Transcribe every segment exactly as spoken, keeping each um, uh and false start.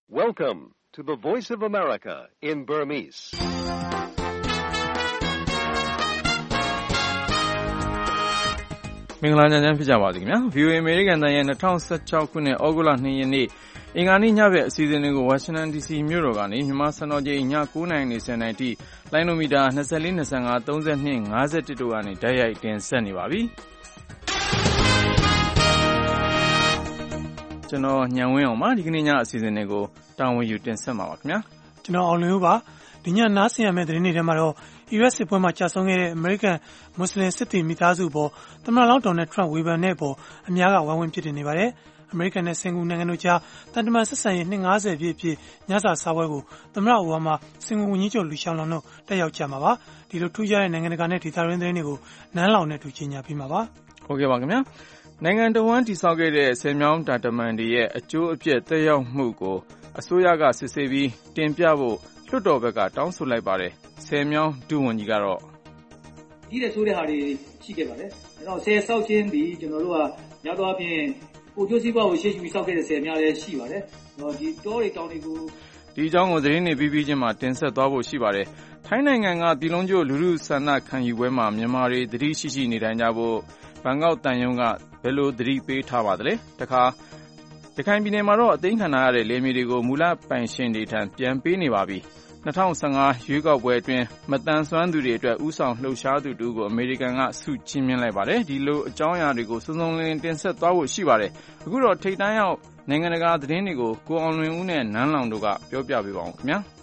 Welcome to the Voice of America in Burmese. ။မင်္ဂလာညချမ်းဖြစ်ကြပါစေခင်ဗျာ။ ဗွီအိုအေ အမေရိကန်အသံရဲ့၂၀၁၆ခုနှစ်ဩဂုတ်လ၂ရက်နေ့အင်္ဂါနေ့ညဘက်အစီအစဉ်တွေကိုဝါရှင်တန်ဒီစီမြို့တော်ကနေမြန်မာစံတော်ချိန်ည၉နာရီနေ၁၀နာရီထိလိုင်းနိုမီတာ၂၄၊၂၅၊၃၂၊၅၁တို့ကနေတိုက်ရိုက်တင်ဆက်နေပါပြီ။ကျွန်တော်ညံဝင်းအောင်ပါဒီကနေ့ညအစီအစဉ်တွေကိုတာဝန်ယူတင်ဆက်မှာပါခင်ဗျာ။ကျွန်တော်အောင်လွင်ဦးပါဒီညနားဆင်ရမယ့်သတင်းတွေထဲမှာတော့အီရတ်စစ်ပွဲမှာကြာဆုံးခဲ့တဲ့အမေရိကန်မွတ်စလင်စစ်သည်မိသားစုပေါ်သမ္မတလောင်းဒေါ်နယ်ထရန့်ဝေဖန်တဲ့အပေါ်အများကဝိုင်းဝန်းပြစ်တင်နေပါတယ်။အမေရိကန်နဲ့စင်ကာပူနိုင်ငံတို့ကြားတန်တမန်ဆက်ဆံရေးနှစ်၅၀ပြည့်အဖြစ်ညစာစားပွဲကိုသမ္မတအိုဘားမားစင်ကာပူဝန်ကြီးချုပ်လူရှောင်းလွန်တို့တက်ရောက်ကြမှာပါ။ဒီလိုထူးခြားတဲ့နိုင်ငံတကာနဲ့ဒေသတွင်းသတင်းတွေကိုနန်းလောင်နဲ့တူကြီးညာပြီးမှာပါ။ဟုတ်ကဲ့ပါခင်ဗျာ။နိုင်ငံတော်ဝန်တည်ဆောက်ခဲ့တဲ့ဆယ်မြောင်းတာတမန်တွေရဲ့အကျိုးအပြည့်သက်ရောက်မှုကိုအစိုးရကစစ်ဆေးပြီးတင်ပြဖို့လွှတ်တော်ဘက်ကတောင်းဆိုလိုက်ပါတယ်။ဆယ်မြောင်းဒုဝန်ကြီးကတော့ဒီတဲ့ဆိုတဲ့ဟာတွေရှိခဲ့ပါတယ်။အဲတော့ဆယ်ဆောက်ခြင်းဒီကျွန်တော်တို့ကရသောအပြင်ကိုကျိုးစည်းပွားကိုရှေ့ရှုပြီးဆောက်ခဲ့တဲ့ဆယ်များလည်းရှိပါတယ်။တော့ဒီတောတွေတောင်တွေကိုဒီအကြောင်းကိုသတင်းတွေပြီးပြီးချင်းမှတင်ဆက်သွားဖို့ရှိပါတယ်။ထိုင်းနိုင်ငံကပြည်လုံးကျွတ်လူထုဆန္ဒခံယူပွဲမှာမြန်မာတွေသတိရှိရှိနေထိုင်ကြဖို့ဘန်ကောက်တန်ယုံကဘယ်လိုသတိပေးထားပါသလဲ။တခါရခိုင်ပြည်နယ်မှာတော့အသိမ်းခံရတဲ့လေမြေတွေကိုမူလပိုင်ရှင်တွေထံပြန်ပေးနေပါပြီ။၂၀၁၅ရွေးကောက်ပွဲအတွင်းမတန်ဆွမ်းသူတွေအတွက်ဥဆောင်လှုပ်ရှားသူတူကိုအမေရိကန်ကဆုချီးမြှင့်လိုက်ပါတယ်။ဒီလိုအကြောင်းအရာတွေကိုစုံစုံလင်လင်တင်ဆက်သွားဖို့ရှိပါတယ်။အခုတော့ထိပ်တန်းရောက်နိုင်ငံတကာသတင်းတွေကိုကိုအောင်လွင်ဦးနဲ့နန်းလောင်တို့ကပြောပြပေးပါအောင်ခင်ဗျာ။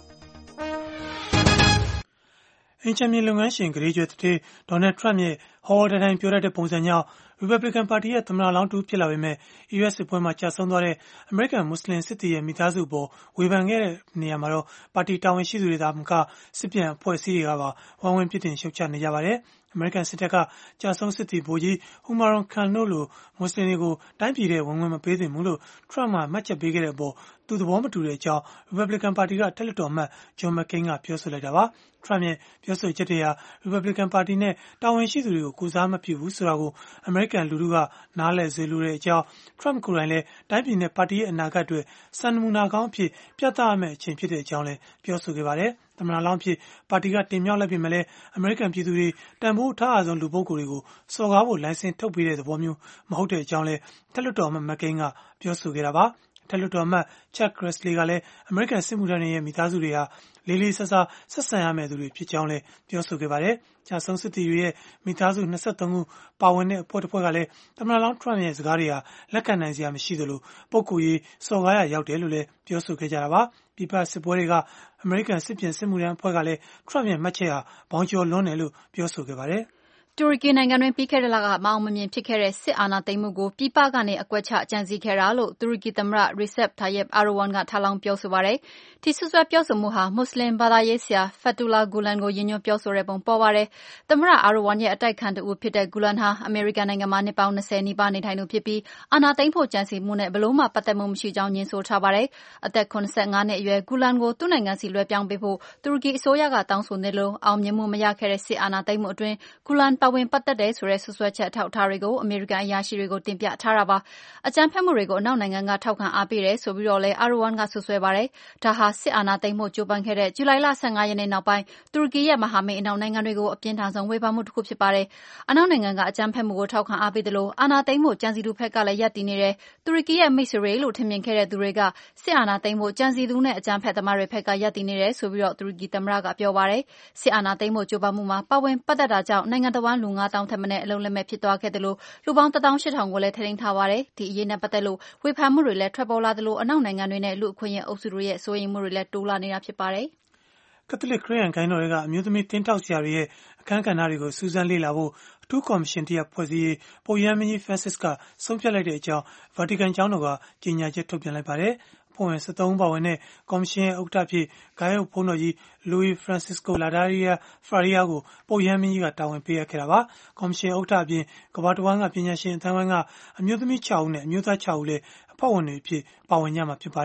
အင်ချမ်းမြေလုပ်ငန်းရှင်ဂရေကျွဲတထေးဒေါ်နယ်ထရန့်ရဲ့ဟော်တိုင်းပြောရတဲ့ပုံစံကြောင့်ရီပတ်ဘလစ်ကန်ပါတီရဲ့သမ္မတလောင်းတူဖြစ်လာပေမဲ့အီရတ်စစ်ပွဲမှာကြာဆုံးသွားတဲ့အမေရိကန်မွတ်စလင်စစ်သည်ရဲ့မိသားစုပေါ်ဝေဖန်ခဲ့တဲ့နေရာမှာတော့ပါတီတာဝန်ရှိသူတွေသာမကစစ်ပြန်အဖွဲ့အစည်းတွေကပါဝိုင်းဝန်းပြစ်တင်ရှုတ်ချနေကြပါတယ်။အမေရိကန်စစ်တပ်ကကြာဆုံးစစ်သည်ဗိုလ်ကြီးဟူမာရွန်ခန်တို့လိုမွတ်စလင်တွေကိုတိုင်းပြည်တဲ့ဝင်ဝင်မပေးသင့်ဘူးလို့ထရန့်မှမှတ်ချက်ပေးခဲ့တဲ့အပေါ်သူသဘောမတူတဲ့အကြောင်းရီပတ်ဘလစ်ကန်ပါတီကတက်လက်တော်အမတ်ဂျွန်မက်ကိန်းကပြောဆိုလိုက်တာပါ။ထရန့်ရဲ့ပြောဆိုချက်တွေဟာရီပတ်ဘလစ်ကန်ပါတီနဲ့တာဝန်ရှိသူတွေကိုကိုစားမပြုဘူးဆိုတာကိုအမေရိကန်လူထုကနားလည်စေလိုတဲ့အကြောင်းထရန့်ကိုယ်တိုင်လည်းတိုင်းပြည်နဲ့ပါတီရဲ့အနာဂတ်တွေစံနမူနာကောင်းအဖြစ်ပြသရမယ့်အချိန်ဖြစ်တဲ့အကြောင်းလည်းပြောဆိုခဲ့ပါတယ်။သမ္မတလောင်းဖြစ်ပါတီကတင်မြှောက်လိုက်ပေမဲ့လည်းအမေရိကန်ပြည်သူတွေတန်ဖိုးထားအဆုံးလူပုဂ္ဂိုလ်တွေကိုစော်ကားဖို့လိုင်စင်ထုတ်ပေးတဲ့သဘောမျိုးမဟုတ်တဲ့အကြောင်းလည်းတက်လွတ်တော်အမတ်မက်ကိန်းကပြောဆိုခဲ့တာပါ။တက်လွတ်တော်အမတ်ချက်ဂရက်စလီကလည်းအမေရိကန်စစ်မှုထမ်းတွေရဲ့မိသားစုတွေဟာလေးလေးစားစားဆက်ဆံရမယ့်သူတွေဖြစ်ကြောင်းလည်းပြောဆိုခဲ့ပါတယ်။ကြာဆုံးစစ်သည်တွေရဲ့မိသားစု၂၃ခုပါဝင်တဲ့အဖွဲ့တစ်ဖွဲ့ကလည်းသမ္မတလောင်းထရန့်ရဲ့စကားတွေဟာလက်ခံနိုင်စရာမရှိသလိုပုဂ္ဂိုလ်ရေးစော်ကားရရောက်တယ်လို့လည်းပြောဆိုခဲ့ကြတာပါ။ပြည်ပစစ်ပွဲတွေကအမေရိကန်စစ်ပြင်စစ်မှုထမ်းအဖွဲ့ကလည်းထရန့်ရဲ့မှတ်ချက်ဟာဘောင်ကျော်လွန်းတယ်လို့ပြောဆိုခဲ့ပါတယ်။တူရကီနိုင်ငံတွင်ပြီးခဲ့တဲ့လကမအောင်မမြင်ဖြစ်ခဲ့တဲ့စစ်အာဏာသိမ်းမှုကိုပြည်ပကနေအကွက်ချကြံစည်ခဲ့တာလို့တူရကီသမ္မတ Recep Tayyip Erdogan ကထပ်လောင်းပြောဆိုပါတယ်။ဒီစွပ်စွဲပြောဆိုမှုဟာမွတ်စလင်ဘာသာရေးဆရာ Fethullah Gulen ကိုရည်ညွှန်းပြောဆိုတဲ့ပုံပေါ်ပါတယ်။သမ္မတ Erdogan ရဲ့အတိုက်ခံတဦးဖြစ်တဲ့ Gulen ဟာအမေရိကန်နိုင်ငံမှာနှစ်ပေါင်း၂၀နီးပါးနေထိုင်သူဖြစ်ပြီးအာဏာသိမ်းဖို့ကြံစည်မှုနဲ့ဘယ်လို့မှပတ်သက်မှုမရှိကြောင်းညွှန်းဆိုထားပါတယ်။အသက်၇၅နှစ်အရွယ် Gulen ကိုသူ့နိုင်ငံစီလွှဲပြောင်းပေးဖို့တူရကီအစိုးရကတောင်းဆိုနေလို့အောင်မြင်မှုမရခဲ့တဲ့စစ်အာဏာသိမ်းမှုအတွင်း Gulen ပါဝင်ပတ်သက်တယ်ဆိုတဲ့ဆွဆွဲချက်အထောက်အထားတွေကိုအမေရိကန်အရာရှိတွေကိုတင်ပြထားတာပါ။အကြမ်းဖက်မှုတွေကိုအနောက်နိုင်ငံကထောက်ခံအားပေးတယ်ဆိုပြီးတော့လဲအာရဝန်ကဆွဆွဲပါတယ်။ဒါဟာစစ်အာဏာသိမ်းမှုကြိုးပမ်းခဲ့တဲ့ဇူလိုင်လ၁၅ရက်နေ့နောက်ပိုင်းတူရကီရဲ့မဟာမိတ်အနောက်နိုင်ငံတွေကိုအပြင်းထန်ဆုံးဝေဖန်မှုတစ်ခုဖြစ်ပါတယ်။အနောက်နိုင်ငံကအကြမ်းဖက်မှုကိုထောက်ခံအားပေးတယ်လို့အာဏာသိမ်းမှုကြံစည်သူဘက်ကလည်းရပ်တည်နေတယ်။တူရကီရဲ့မိတ်ဆွေလို့ထင်မြင်ခဲ့တဲ့သူတွေကစစ်အာဏာသိမ်းမှုကြံစည်သူနဲ့အကြမ်းဖက်သမားတွေဘက်ကရပ်တည်နေတယ်ဆိုပြီးတော့တူရကီသမ္မတကပြောပါတယ်။စစ်အာဏာသိမ်းမှုကြိုးပမ်းမှုမှာပါဝင်ပတ်သက်တာကြောင့်နိုင်ငံတော်ဝန်လူ၅သောင်းထက်မနည်းအလုံးလက်မဲ့ဖြစ်သွားခဲ့တယ်လို့လူပေါင်းတစ်သောင်းရှစ်ထောင်ကိုလည်းထိန်းထားပါတယ်။ဒီအရေးနဲ့ပတ်သက်လို့ဝေဖန်မှုတွေလည်းထွက်ပေါ်လာတယ်လို့အနောက်နိုင်ငံတွေနဲ့လူအခွင့်အရေးအုပ်စုတွေရဲ့စိုးရိမ်မှုတွေလည်းတိုးလာနေတာဖြစ်ပါတယ်။ကက်သလစ်ခရစ်ယာန်ဂိုဏ်းတော်တွေကအမျိုးသမီးတင်းတောက်ဆရာတွေရဲ့အခန်းကဏ္ဍတွေကိုစူးစမ်းလေ့လာဖို့အထူးကော်မရှင်တရပ်ဖွဲ့စည်းရေးပုပ်ရဟန်းမင်းကြီးဖရန့်စစ်ကဆုံးဖြတ်လိုက်တဲ့အကြောင်းဗာတီကန်ကျောင်းတော်ကကြေညာချက်ထုတ်ပြန်လိုက်ပါတယ်။အဖွဲ့ဝင်၁၃ဦးပါဝင်တဲ့ကော်မရှင်ရဲ့ဥက္ကဋ္ဌဖြစ်ဂိုင်းအုပ်ဘုန်းတော်ကြီး Luis Francisco Ladaria Faria ကိုပုပ်ရဟန်းမင်းကြီးကတာဝန်ပေးအပ်ခဲ့တာပါ။ကော်မရှင်ဥက္ကဋ္ဌအပြင်ကမ္ဘာတဝန်းကပညာရှင်အသင်းဝိုင်းကအမျိုးသမီး၆ဦးနဲ့အမျိုးသား၆ဦးလည်းအဖွဲ့ဝင်တွေအဖြစ်ပါဝင်ကြမှာဖြစ်ပါတယ်။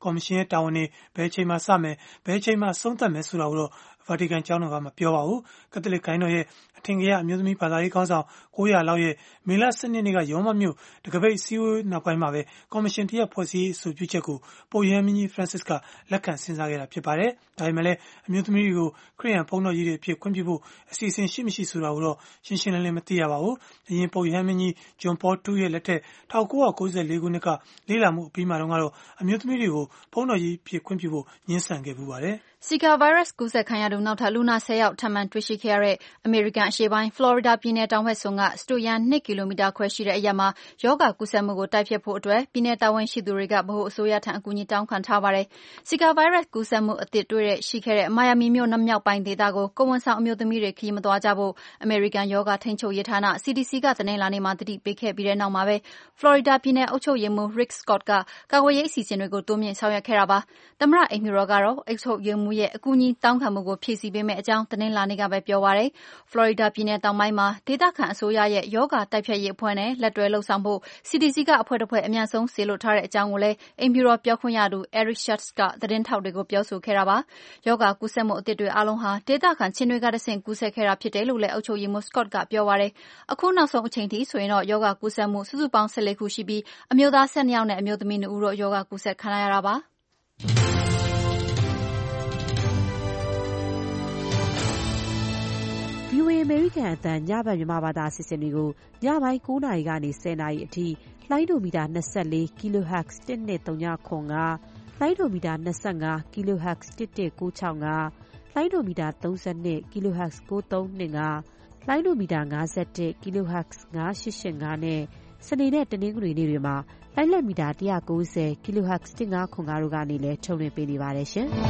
ကော်မရှင်ရဲ့တာဝန်တွေဘယ်အချိန်မှစမယ်ဘယ်အချိန်မှဆုံးသက်မယ်ဆိုတာကိုတော့ဗာတီကန်ကျောင်းတော်ကမပြောပါဘူးကက်သလစ်ဂိုင်းတော်ရဲ့အထင်ကရအမျိုးသမီးဘာသာရေးခေါင်းဆောင်၉၀၀လောက်ရဲ့မေလ၁၂ရက်နေ့ကရောမမြို့တကပိတ်စည်းဝေးနောက်ပိုင်းမှာပဲကော်မရှင်တရက်ဖွဲ့စည်းအဆိုပြုချက်ကိုပုပ်ရဟန်းမင်းကြီး Francis ကလက်ခံစဉ်းစားခဲ့တာဖြစ်ပါတယ်ဒါပေမဲ့လည်းအမျိုးသမီးတွေကိုခရစ်ယာန်ဘုန်းတော်ကြီးတွေအဖြစ်ခွင့်ပြုဖို့အစီအစဉ်ရှိမရှိဆိုတာကိုတော့ရှင်းရှင်းလင်းလင်းမသိရပါဘူးအရင်ပုပ်ရဟန်းမင်းကြီးဂျွန်ပေါဒုရဲ့လက်ထက်၁၉၉၄ခုနှစ်ကလေ့လာမှုအပြီးမှာတော့အမျိုးသမီးတွေကိုဘုန်းတော်ကြီးအဖြစ်ခွင့်ပြုဖို့ညှင်းဆန်ခဲ့ပူပါတယ်ဇီကာဗိုင်းရပ်စ်ကူးစက်ခံရသူနောက်ထပ်လူနာ၁၀ယောက်ထပ်မံတွေ့ရှိခဲ့ရတဲ့အမေရိကန်အရှေ့ပိုင်းဖလော်ရီဒါပြည်နယ်တောင်ဘက်စွန်းကစတုရန်၂ကီလိုမီတာခွဲရှိတဲ့အရပ်မှာရောဂါကူးစက်မှုကိုတိုက်ဖျက်ဖို့အတွက်ပြည်နယ်တာဝန်ရှိသူတွေကဗဟိုအစိုးရထံအကူအညီတောင်းခံထားပါတယ်။ဇီကာဗိုင်းရပ်စ်ကူးစက်မှုအသစ်တွေ့ရှိခဲ့တဲ့မိုင်ယာမီမြို့မြောက်ပိုင်းဒေသကိုကိုယ်ဝန်ဆောင်အမျိုးသမီးတွေခရီးမသွားကြဖို့အမေရိကန်ရောဂါထိန်းချုပ်ရေးဌာန C D C ကတနင်္လာနေ့မှာသတိပေးခဲ့ပြီးတဲ့နောက်မှာပဲဖလော်ရီဒါပြည်နယ်အုပ်ချုပ်ရေးမှူး Rick Scott ကကာကွယ်ရေးအစီအစဉ်တွေကိုတိုးမြှင့်ဆောင်ရွက်ခဲ့တာပါ။သမ္မတအိမ်ဖြူတော်ကတော့အုပ်ချုပ်ရေးမှူးရဲ့အကူအညီတောင်းခံမှုကိုဖြည့်ဆည်းပေးမယ့်အကြောင်းတနင်္လာနေ့ကပဲပြောပါတယ်။ ဖလော်ရီဒါပြည်နယ်တောင်ပိုင်းမှာဒေသခံအစိုးရရဲ့ရောဂါတိုက်ဖျက်ရေးအဖွဲ့နဲ့လက်တွဲလှုပ်ဆောင်ဖို့ C D C ကအဖွဲ့တစ်ဖွဲ့အမြန်ဆုံးစေလွှတ်ထားတဲ့အကြောင်းကိုလည်းအိမ်ဖြူတော်ပြောခွင့်ရသူ Eric Schultz ကသတင်းထောက်တွေကိုပြောဆိုခဲ့တာပါ။ရောဂါကူးစက်မှုအသစ်တွေအားလုံးဟာဒေသခံချင်းတွေကတဆင့်ကူးစက်ခဲ့တာဖြစ်တယ်လို့လည်းအုပ်ချုပ်ရေးမှူး Scott ကပြောပါတယ်။အခုနောက်ဆုံးအချိန်ထိဆိုရင်တော့ရောဂါကူးစက်မှုစုစုပေါင်း၁၄ခုရှိပြီးအမျိုးသား၁၂ယောက်နဲ့အမျိုးသမီး၂ဦးတို့ရောဂါကူးစက်ခံရတာပါ။ဗွီအိုအေ အမေရိကန်အသံညဘက်မြန်မာဘာသာအစီအစဉ်တွေကိုညပိုင်း၉နာရီကနေ၁၀နာရီအထိလိုင်းဒိုမီတာ၂၄ kilohertz တစ်နှစ်သုံးခု၅လိုင်းဒိုမီတာ၂၅ kilohertz တစ်တစ်၉၆၅လိုင်းဒိုမီတာ၃၂ kilohertz ၉၃၂၅လိုင်းဒိုမီတာ၅၁ kilohertz ၅၈၈၅နဲ့စနေနဲ့တနင်္ဂနွေနေ့တွေမှာလိုင်းလက်မီတာ၁၉၀ kilohertz တစ်၅ခု၅တို့ကနေလည်းထုတ်လွှင့်ပေးနေပါတယ်ရှင်။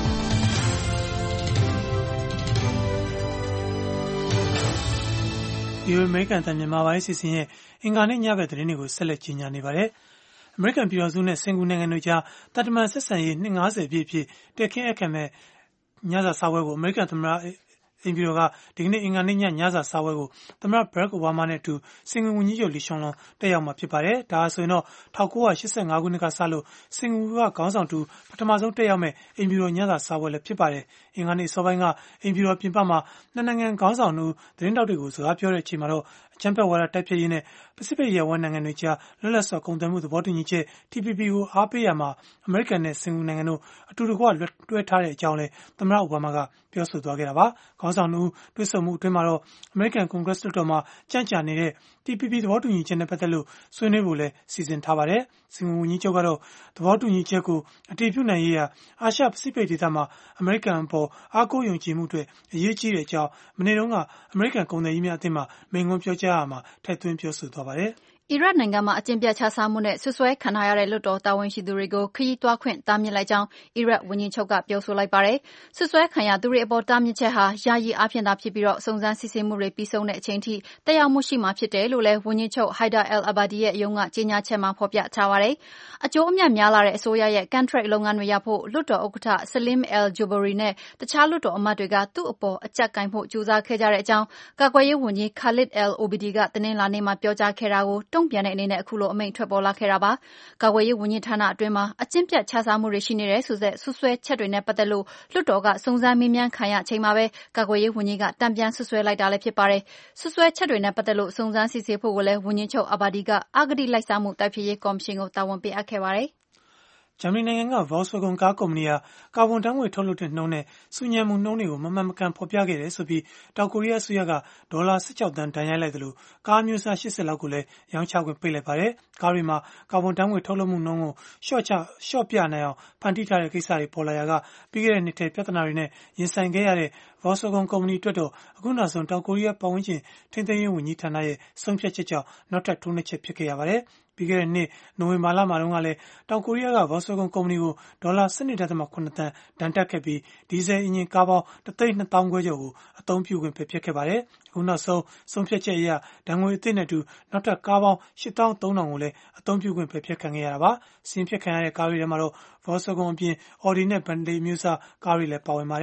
ဒီအမေရိကန်တန်မြန်မာပိုင်းစီစဉ်ရဲ့အင်္ဂါနေ့ညဘက်သတင်းတွေကိုဆက်လက်ကြီးညာနေပါတယ်။အမေရိကန်ပြည်တော်စုနဲ့စင်ကာပူနိုင်ငံတို့ကြားတန်တမန်ဆက်ဆံရေးနှစ်၅၀ပြည့်အဖြစ်တက်ခင်းအခမ်းမဲ့ညစာစားပွဲကိုအမေရိကန်သမ္မတအိမ်ဖြူတော်ကဒီကနေ့အင်္ဂါနေ့ညညစာစားပွဲကိုသမ္မတဘရက်အိုဘားမားနဲ့အတူစင်ကာပူဝန်ကြီးချုပ်လီရှွန်လွန်တက်ရောက်မှာဖြစ်ပါတယ်။ဒါဟာဆိုရင်တော့၁၉၈၅ခုနှစ်ကစလို့စင်ကာပူကခေါင်းဆောင်တူပထမဆုံးတက်ရောက်မဲ့အိမ်ဖြူတော်ညစာစားပွဲလည်းဖြစ်ပါတယ်။အင်္ဂါနေ့စောပိုင်းကအိမ်ဖြူတော်ပြင်ပမှာနှစ်နိုင်ငံခေါင်းဆောင်တို့သတင်းတောက်တွေကိုစကားပြောတဲ့အချိန်မှာတော့အကြမ်းဖက်ဝါဒတိုက်ဖျက်ရေးနဲ့ပစိဖိတ်ရပ်ဝန်းနိုင်ငံတွေကြားလွတ်လပ်စွာကုန်သွယ်မှုသဘောတူညီချက် T P P ကိုအားပေးရမှာအမေရိကန်နဲ့စင်ကာပူနိုင်ငံတို့အတူတကွတွဲထားတဲ့အကြောင်းလည်းသမ္မတအိုဘားမားကပြောဆိုသွားခဲ့တာပါ။ခေါင်းဆောင်တို့တွေ့ဆုံမှုအတွင်းမှာတော့အမေရိကန်ကွန်ဂရက်လွှတ်တော်မှာကြန့်ကြာနေတဲ့ T P P သဘောတူညီချက်နဲ့ပတ်သက်လို့ဆွေးနွေးဖို့လည်းစီစဉ်ထားပါတယ်။စင်ကာပူဝန်ကြီးချုပ်ကတော့သဘောတူညီချက်ကိုအတည်ပြုနိုင်ရေးဟာအာရှပစိဖိတ်ဒေသမှာအမေရိကန်အပေါ်အားကိုးယုံကြည်မှုတွေအရေးကြီးတဲ့အကြောင်းမနေ့တုန်းကအမေရိကန်ကုန်သည်ကြီးများအသင်းမှာမိန့်ခွန်းပြောကြားရာမှာထည့်သွင်းပြောဆိုသွားပါတယ်။အီရတ်နိုင်ငံမှာအကျင့်ပျက်ခြစားမှုနဲ့ဆွဆွဲခံထားရတဲ့လွှတ်တော်တာဝန်ရှိသူတွေကိုခရီးသွားခွင့်တားမြစ်လိုက်ကြောင်းအီရတ်ဝန်ကြီးချုပ်ကပြောဆိုလိုက်ပါတယ်။ဆွဆွဲခံရသူတွေအပေါ်တားမြစ်ချက်ဟာယာယီအားဖြင့်သာဖြစ်ပြီးတော့စုံစမ်းစစ်ဆေးမှုတွေပြီးဆုံးတဲ့အချိန်ထိတက်ရောက်မှုရှိမှာဖြစ်တယ်လို့လည်းဝန်ကြီးချုပ် Haider al-Abadi ရဲ့ရုံးကကြေညာချက်မှာဖော်ပြထားပါတယ်။အကျိုးအမြတ်များလာတဲ့အစိုးရရဲ့ကန်ထရိုက်လုပ်ငန်းတွေရဖို့လွှတ်တော်ဥက္ကဋ္ဌ Salim al-Jubari နဲ့တခြားလွှတ်တော်အမတ်တွေကသူ့အပေါ်အကြပ်ကိုင်ဖို့ကြိုးစားခဲ့ကြတဲ့အကြောင်းကာကွယ်ရေးဝန်ကြီး Khalid al-Obadi ကတနင်္လာနေ့မှာပြောကြားခဲ့တာကိုတုံ့ပြန်တဲ့အနေနဲ့အခုလိုအမိန့်ထွက်ပေါ်လာခဲ့တာပါ။ကာကွယ်ရေးဝန်ကြီးဌာနအတွင်းမှာအကျင့်ပြတ်ခြစားမှုတွေရှိနေတဲ့ဆိုတဲ့ဆွဆွဲချက်တွေနဲ့ပတ်သက်လို့လွှတ်တော်ကစုံစမ်းမေးမြန်းခံရချိန်မှာပဲကာကွယ်ရေးဝန်ကြီးကတံပြန်ဆွဆွဲလိုက်တာလည်းဖြစ်ပါတယ်။ဆွဆွဲချက်တွေနဲ့ပတ်သက်လို့စုံစမ်းစစ်ဆေးဖို့ကိုလည်းဝန်ကြီးချုပ် Abadi ကအဂတိလိုက်စားမှုတိုက်ဖျက်ရေးကော်မရှင်ကိုတာဝန်ပေးအပ်ခဲ့ပါတယ်။ဂျာမနီနိုင်ငံက Volkswagen ကားကုမ္ပဏီဟာကာဗွန်ဓာတ်ငွေ့ထုတ်လွှတ်တဲ့နှုန်းနဲ့ဆူညံမှုနှုန်းတွေကိုမမှန်မကန်ဖော်ပြခဲ့တယ်ဆိုပြီးတောင်ကိုရီးယားအစိုးရကဒေါ်လာ၁၆သန်းဒဏ်ရိုက်လိုက်သလိုကားမျိုးစား၈၀လောက်ကိုလည်းရောင်းချခွင့်ပိတ်လိုက်ပါတယ်။ကားတွေမှာကာဗွန်ဓာတ်ငွေ့ထုတ်လွှတ်မှုနှုန်းကိုလျှော့ချလျှော့ပြနိုင်အောင်ဖန်တီးထားတဲ့ကိစ္စတွေပေါ်လာရာကပြီးခဲ့တဲ့နှစ်ထဲပြဿနာတွေနဲ့ရင်ဆိုင်ခဲ့ရတဲ့ Volkswagen ကုမ္ပဏီအတွက်တော့အခုနောက်ဆုံးတောင်ကိုရီးယားပတ်ဝန်းကျင်ထိန်းသိမ်းရေးဝန်ကြီးဌာနရဲ့ဆုံးဖြတ်ချက်ကြောင့်နောက်ထပ်ထိုးနှက်ချက်ဖြစ်ခဲ့ရပါတယ်။ပြီးခဲ့တဲ့နှစ်နိုဝင်ဘာလမှာတုန်းကလည်းတောင်ကိုရီးယားက Volkswagen ကုမ္ပဏီကိုဒေါ်လာ၁၂.၇ သန်းဒဏ်တပ်ခဲ့ပြီးဒီဇယ်အင်ဂျင်ကားပေါင်းတစ်သိန်းနှစ်သောင်းခွဲကျော်ကိုအသုံးပြုခွင့်ပယ်ဖျက်ခဲ့ပါတယ်။အခုနောက်ဆုံးဆုံးဖြတ်ချက်အရဓာတ်ငွေအသစ်နဲ့အတူနောက်ထပ်ကားပေါင်းရှစ်သောင်းသုံးထောင်ကိုလည်းအသုံးပြုခွင့်ပယ်ဖျက်ခံခဲ့ရတာပါ။စင်ဖျက်ခံရတဲ့ကားတွေထဲမှာတော့ Volkswagen အပြင် Audi နဲ့ Bentley မျိုးစားကားတွေလည်းပါဝင်ပါတယ်။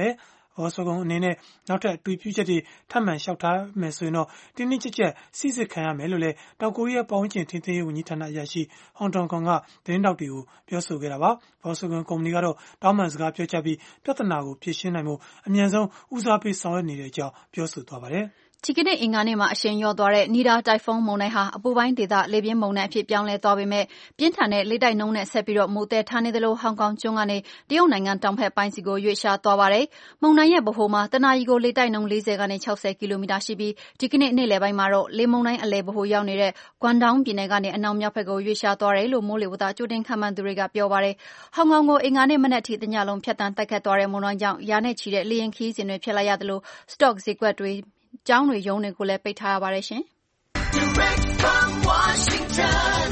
Volkswagen အနေနဲ့နောက်ထပ်အတူပြုချက်တွေထပ်မံလျှောက်ထားမယ်ဆိုရင်တော့တင်းတင်းကြပ်ကြပ်စိစစ်ခံရမယ်လို့လည်းတောင်ကိုရီးယားပတ်ဝန်းကျင်ထိန်းသိမ်းရေးဝန်ကြီးဌာနအရာရှိဟွန်တုန်ကွန်ကသတင်းတောက်တွေကိုပြောဆိုခဲ့တာပါ။ Volkswagen ကုမ္ပဏီကတော့တောင်းပန်စကားပြောကြားပြီးပြဿနာကိုဖြေရှင်းနိုင်ဖို့အမြန်ဆုံးဦးစားပေးဆောင်ရွက်နေတဲ့အကြောင်းပြောဆိုသွားပါတယ်။ဒီကနေ့အင်္ဂါနေ့မှာအရှိန်လျော့သွားတဲ့နီဒါတိုင်ဖွန်းမုန်တိုင်းဟာအပူပိုင်းဒေသလေပြင်းမုန်တိုင်းအဖြစ်ပြောင်းလဲသွားပေမဲ့ပြင်းထန်တဲ့လေတိုက်နှုန်းနဲ့ဆက်ပြီးမိုးသည်ထားနေသလိုဟောင်ကောင်ကျွန်းကနေတရုတ်နိုင်ငံတောင်ဘက်ပိုင်းစီကိုရွေ့လျားသွားပါတယ်။မုန်တိုင်းရဲ့ဗဟိုမှာတနာရီကိုလေတိုက်နှုန်း၄၀ကနေ၆၀ကီလိုမီတာရှိပြီးဒီကနေ့နေ့လယ်ပိုင်းမှာတော့လေမုန်တိုင်းအလယ်ဗဟိုရောက်နေတဲ့ဂွမ်ဒေါင်းပြည်နယ်ကနေအနောက်မြောက်ဘက်ကိုရွေ့လျားသွားတယ်လို့မိုးလေဝသကြိုတင်ခန့်မှန်းသူတွေကပြောပါတယ်။ဟောင်ကောင်ကိုအင်္ဂါနေ့မနက်ထိတညလုံးဖြတ်တန်းတိုက်ခတ်သွားတဲ့မုန်တိုင်းကြောင့်ရာနဲ့ချီတဲ့လေယာဉ်ခရီးစဉ်တွေဖျက်လိုက်ရသလိုစတော့ဈေးကွက်တွေကျောင်းတွေရုံးတွေကိုလည်းပိတ်ထားရပါတယ်ရှင်။ Direct from Washington,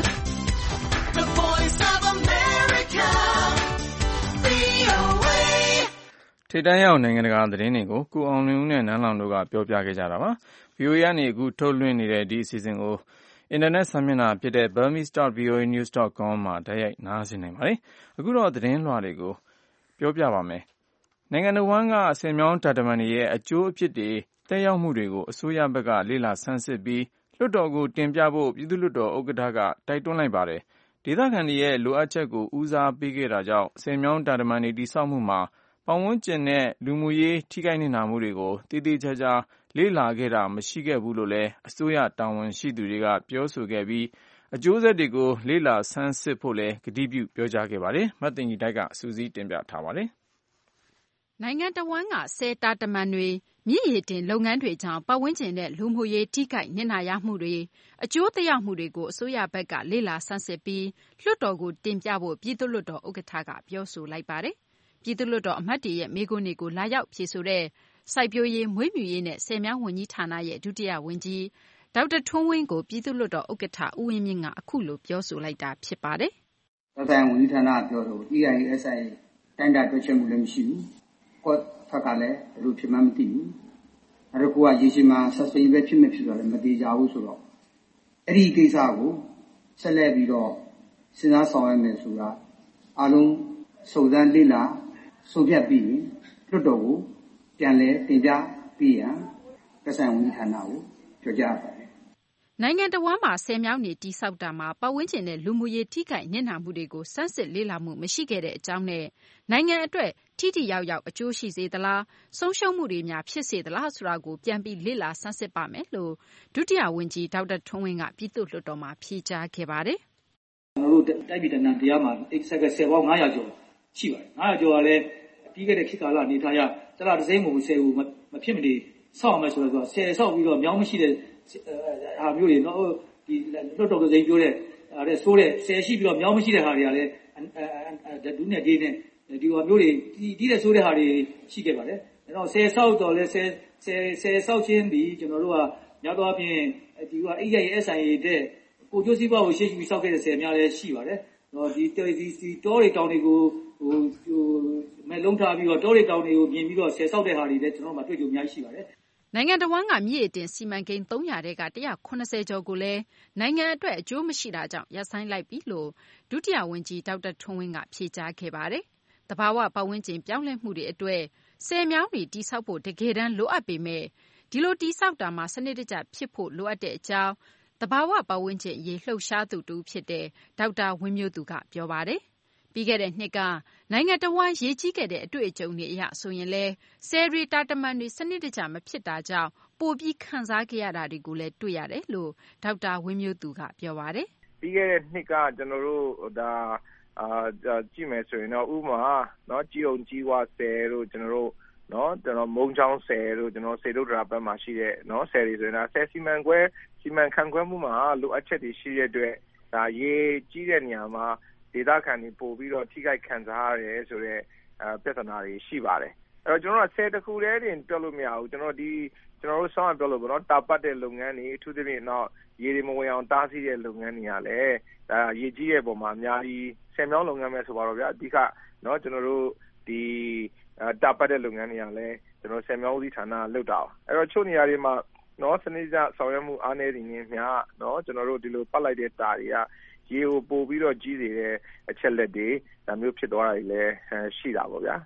the voice of America, ဗွီအိုအေထိပ်တန်းရောက်နိုင်ငံတကာသတင်းတွေကိုကိုအောင်လွင်ဦးနဲ့နန်းလောင်တို့ကပြောပြခဲ့ကြတာပါ။ ဗွီအိုအေကနေအခုထုတ်လွှင့်နေတဲ့ဒီအစီအစဉ်ကိုအင်တာနက်စာမျက်နှာဖြစ်တဲ့ burmese dot v o a news dot com မှာတိုက်ရိုက်နားဆင်နိုင်ပါတယ်။အခုတော့သတင်းလွှာတွေကိုပြောပြပါမယ်။နိုင်ငံတော်ဝန်ကဆယ်မြောင်းတာတမန်တွေရဲ့အကျိုးအဖြစ်တွေသက်ရောက်မှုတွေကိုအစိုးရဘက်ကလေ့လာဆန်းစစ်ပြီးလွှတ်တော်ကိုတင်ပြဖို့ပြည်သူ့လွှတ်တော်ဥက္ကဋ္ဌကတိုက်တွန်းလိုက်ပါတယ်။ဒေသခံတွေရဲ့လိုအပ်ချက်ကိုဦးစားပေးခဲ့တာကြောင့်ဆယ်မြောင်းတာတမန်တွေတည်ဆောက်မှုမှာပတ်ဝန်းကျင်နဲ့လူမှုရေးထိခိုက်နစ်နာမှုတွေကိုတည်တည်ချာချာလေ့လာခဲ့တာမရှိခဲ့ဘူးလို့လည်းအစိုးရတာဝန်ရှိသူတွေကပြောဆိုခဲ့ပြီးအကျိုးဆက်တွေကိုလေ့လာဆန်းစစ်ဖို့လည်းကတိပြုပြောကြားခဲ့ပါတယ်။မသိင်္ဂီတိုက်ကစူးစီးတင်ပြထားပါတယ်။နိုင်ငံတော်ဝန်ကဆယ်တာတမန်တွေမြစ်ရည်တင်လုပ်ငန်းတွေကြောင့်ပတ်ဝန်းကျင်နဲ့လူမှုရေးထိခိုက်နစ်နာရမှုတွေအကျိုးသက်ရောက်မှုတွေကိုအစိုးရဘက်ကလေ့လာဆန်းစစ်ပြီးလွှတ်တော်ကိုတင်ပြဖို့ပြည်သူ့လွှတ်တော်ဥက္ကဋ္ဌကပြောဆိုလိုက်ပါတယ်။ပြည်သူ့လွှတ်တော်အမတ်တွေရဲ့မေးခွန်းတွေကိုလာရောက်ဖြေဆိုတဲ့စိုက်ပျိုးရေးမွေးမြူရေးနဲ့ဆည်မြောင်းဝန်ကြီးဌာနရဲ့ဒုတိယဝန်ကြီးဒေါက်တာထွန်းဝင်းကိုပြည်သူ့လွှတ်တော်ဥက္ကဋ္ဌဦးဝင်းမြင့်ကအခုလိုပြောဆိုလိုက်တာဖြစ်ပါတယ်။သက်ဆိုင်ဝန်ကြီးဌာနပြောလို့ E I A S I တိုင်းတာတွက်ချက်မှုလည်းမရှိဘူး။ကော့ဖက်ကလည်းဘယ်လိုဖြစ်မှမသိဘူး။အဲ့တော့ကိုကရေရှည်မှာဆက်စိပဲဖြစ်မဖြစ်တော့လည်းမသေးကြဘူးဆိုတော့အဲ့ဒီကိစ္စကိုဆက်လက်ပြီးတော့စဉ်းစားဆောင်ရွက်မယ်ဆိုတာအားလုံးစုံစမ်းလေ့လာဆုံးဖြတ်ပြီးရင်လွှတ်တော်ကိုပြန်လည်တင်ပြပြီးရန်သက်ဆိုင်ဝန်ကြီးဌာနကိုပြောကြားပါတယ်နိုင်ငံတော်ဝန်မှာဆယ်မြောင်းနေတိဆောက်တာမှာပတ်ဝန်းကျင်နဲ့လူမှုရေးထိခိုက်နစ်နာမှုတွေကိုစမ်းစစ်လေ့လာမှုမရှိခဲ့တဲ့အကြောင်းနဲ့နိုင်ငံအတွက်ထိထိရောက်ရောက်အကျိုးရှိစေသလားဆုံးရှုံးမှုတွေများဖြစ်စေသလားဆိုတာကိုပြန်ပြီးလေ့လာဆန်းစစ်ပါမယ်လို့ဒုတိယဝန်ကြီးဒေါက်တာထွန်းဝင်းကပြည်သူ့လွှတ်တော်မှာဖြေကြားခဲ့ပါတယ်ကျွန်တော်တို့တိုက်ပြည်တနံတရားမှာ exact ဆယ်ပေါင်း၅ရာကျော်ရှိပါတယ်၅ရာကျော်ကလည်းပြီးခဲ့တဲ့ခေတ်ကာလအနေထားရတလားတစ်စိမ့်မို့ဆယ်ကိုမဖြစ်မနေဆောက်အောင်မယ်ဆိုတော့ဆယ်ဆောက်ပြီးတော့မြောင်းမရှိတဲ့ဟာမျိုးတွေနော်ဒီလွတ်တော်ကစိမ်းပြောတဲ့အဲဆိုးတဲ့ဆယ်ရှိပြီးတော့မြောင်းမရှိတဲ့ဟာတွေကလည်းဒူးနဲ့ဒေးနဲ့ဒီဟာမျိုးတွေဒီတဲ့ဆိုးတဲ့ဟာတွေရှိခဲ့ပါတယ်အဲတော့ဆယ်ဆောက်တော့လဲဆယ်ဆယ်ဆယ်ဆောက်ခြင်းဒီကျွန်တော်တို့ကများသောအားဖြင့်ဒီက A I A S I A တဲ့ကိုကျိုးစည်းပွားကိုရှေ့ရှုပြီးဆောက်ခဲ့တဲ့ဆယ်များလည်းရှိပါတယ်တော့ဒီဒီတောတွေတောင်တွေကိုဟိုဟိုမဲ့လုံးထားပြီးတော့တောတွေတောင်တွေကိုပြင်ပြီးတော့ဆယ်ဆောက်တဲ့ဟာတွေလည်းကျွန်တော်တို့မှတွေ့ကြုံအများကြီးရှိပါတယ်နိုင်ငံတော်ဝန်ကမြစ်ရည်တင်စီမံကိန်းသုံးရာတဲကone hundred eightyကျော်ကိုလည်းနိုင်ငံအတွက်အကျိုးမရှိတာကြောင့်ရပ်ဆိုင်းလိုက်ပြီလို့ဒုတိယဝန်ကြီးဒေါက်တာထွန်းဝင်းကဖြေကြားခဲ့ပါတယ်။တဘာဝပတ်ဝန်းကျင်ပြောင်းလဲမှုတွေအတွက်ဆယ်မြောင်းတွေတိဆောက်ဖို့တကယ်တမ်းလိုအပ်ပေမဲ့ဒီလိုတိဆောက်တာမှာစနစ်တကျဖြစ်ဖို့လိုအပ်တဲ့အကြောင်းတဘာဝပတ်ဝန်းကျင်အရေးလှုပ်ရှားသူတူဖြစ်တဲ့ဒေါက်တာဝင်းမျိုးသူကပြောပါတယ်။ပြီးခဲ့တဲ့နှစ်ကနိုင်ငံတော်ဝန်ရေးကြီးခဲ့တဲ့အတွေ့အကြုံတွေအရဆိုရင်လဲဆယ်ရီတာတမန်တွေစနစ်တကျမဖြစ်တာကြောင့်ပိုပြီးခံစားခဲ့ရတာတွေကိုလည်းတွေ့ရတယ်လို့ဒေါက်တာဝင်းမျိုးသူကပြောပါတယ်ပြီးခဲ့တဲ့နှစ်ကကျွန်တော်တို့ဒါအာကြည့်မယ်ဆိုရင်တော့ဥပမာเนาะကြီးအောင်ကြီးဝါဆယ်တို့ကျွန်တော်တို့เนาะကျွန်တော်မုံချောင်းဆယ်တို့ကျွန်တော်စေတုဒ္ဒရာဘက်မှာရှိတဲ့เนาะဆယ်တွေဆိုရင်ဒါဆယ်စီမံခွဲစီမံခန့်ခွဲမှုမှာလိုအပ်ချက်တွေရှိတဲ့အတွက်ဒါရေးကြီးတဲ့နေရာမှာဒေသခံတွေပို့ပြီးတော့ထိခိုက်ခံစားရတယ်ဆိုတော့အဲပြဿနာတွေရှိပါတယ်အဲ့တော့ကျွန်တော်တို့ဆယ်တခုတည်းတင်ပြောလို့မရဘူးကျွန်တော်ဒီကျွန်တော်တို့ဆောင်းပြောလို့ပေါ့နော်တာပတ်တဲ့လုပ်ငန်းတွေအထူးသဖြင့်တော့ရေတွေမဝင်အောင်တားဆီးတဲ့လုပ်ငန်းတွေကလည်းဒါရေကြီးရဲ့ပုံမှာအများကြီးဆယ်မြောင်းလုပ်ငန်းပဲဆိုပါတော့ဗျာအဓိကเนาะကျွန်တော်တို့ဒီတာပတ်တဲ့လုပ်ငန်းတွေကလည်းကျွန်တော်ဆယ်မြောင်းဦးစီးဌာနလုပ်တာအဲ့တော့ချို့နေရာတွေမှာเนาะစနစ်ကျဆောင်ရွက်မှုအားနည်းနေနေမြเนาะကျွန်တော်တို့ဒီလိုပတ်လိုက်တဲ့တာတွေကရေကိုပို့ပြီးတော့ကြီးစေတဲ့အချက်လက်တွေဒါမျိုးဖြစ်သွားတာတွေလည်းရှိတာပေါ့ဗျာ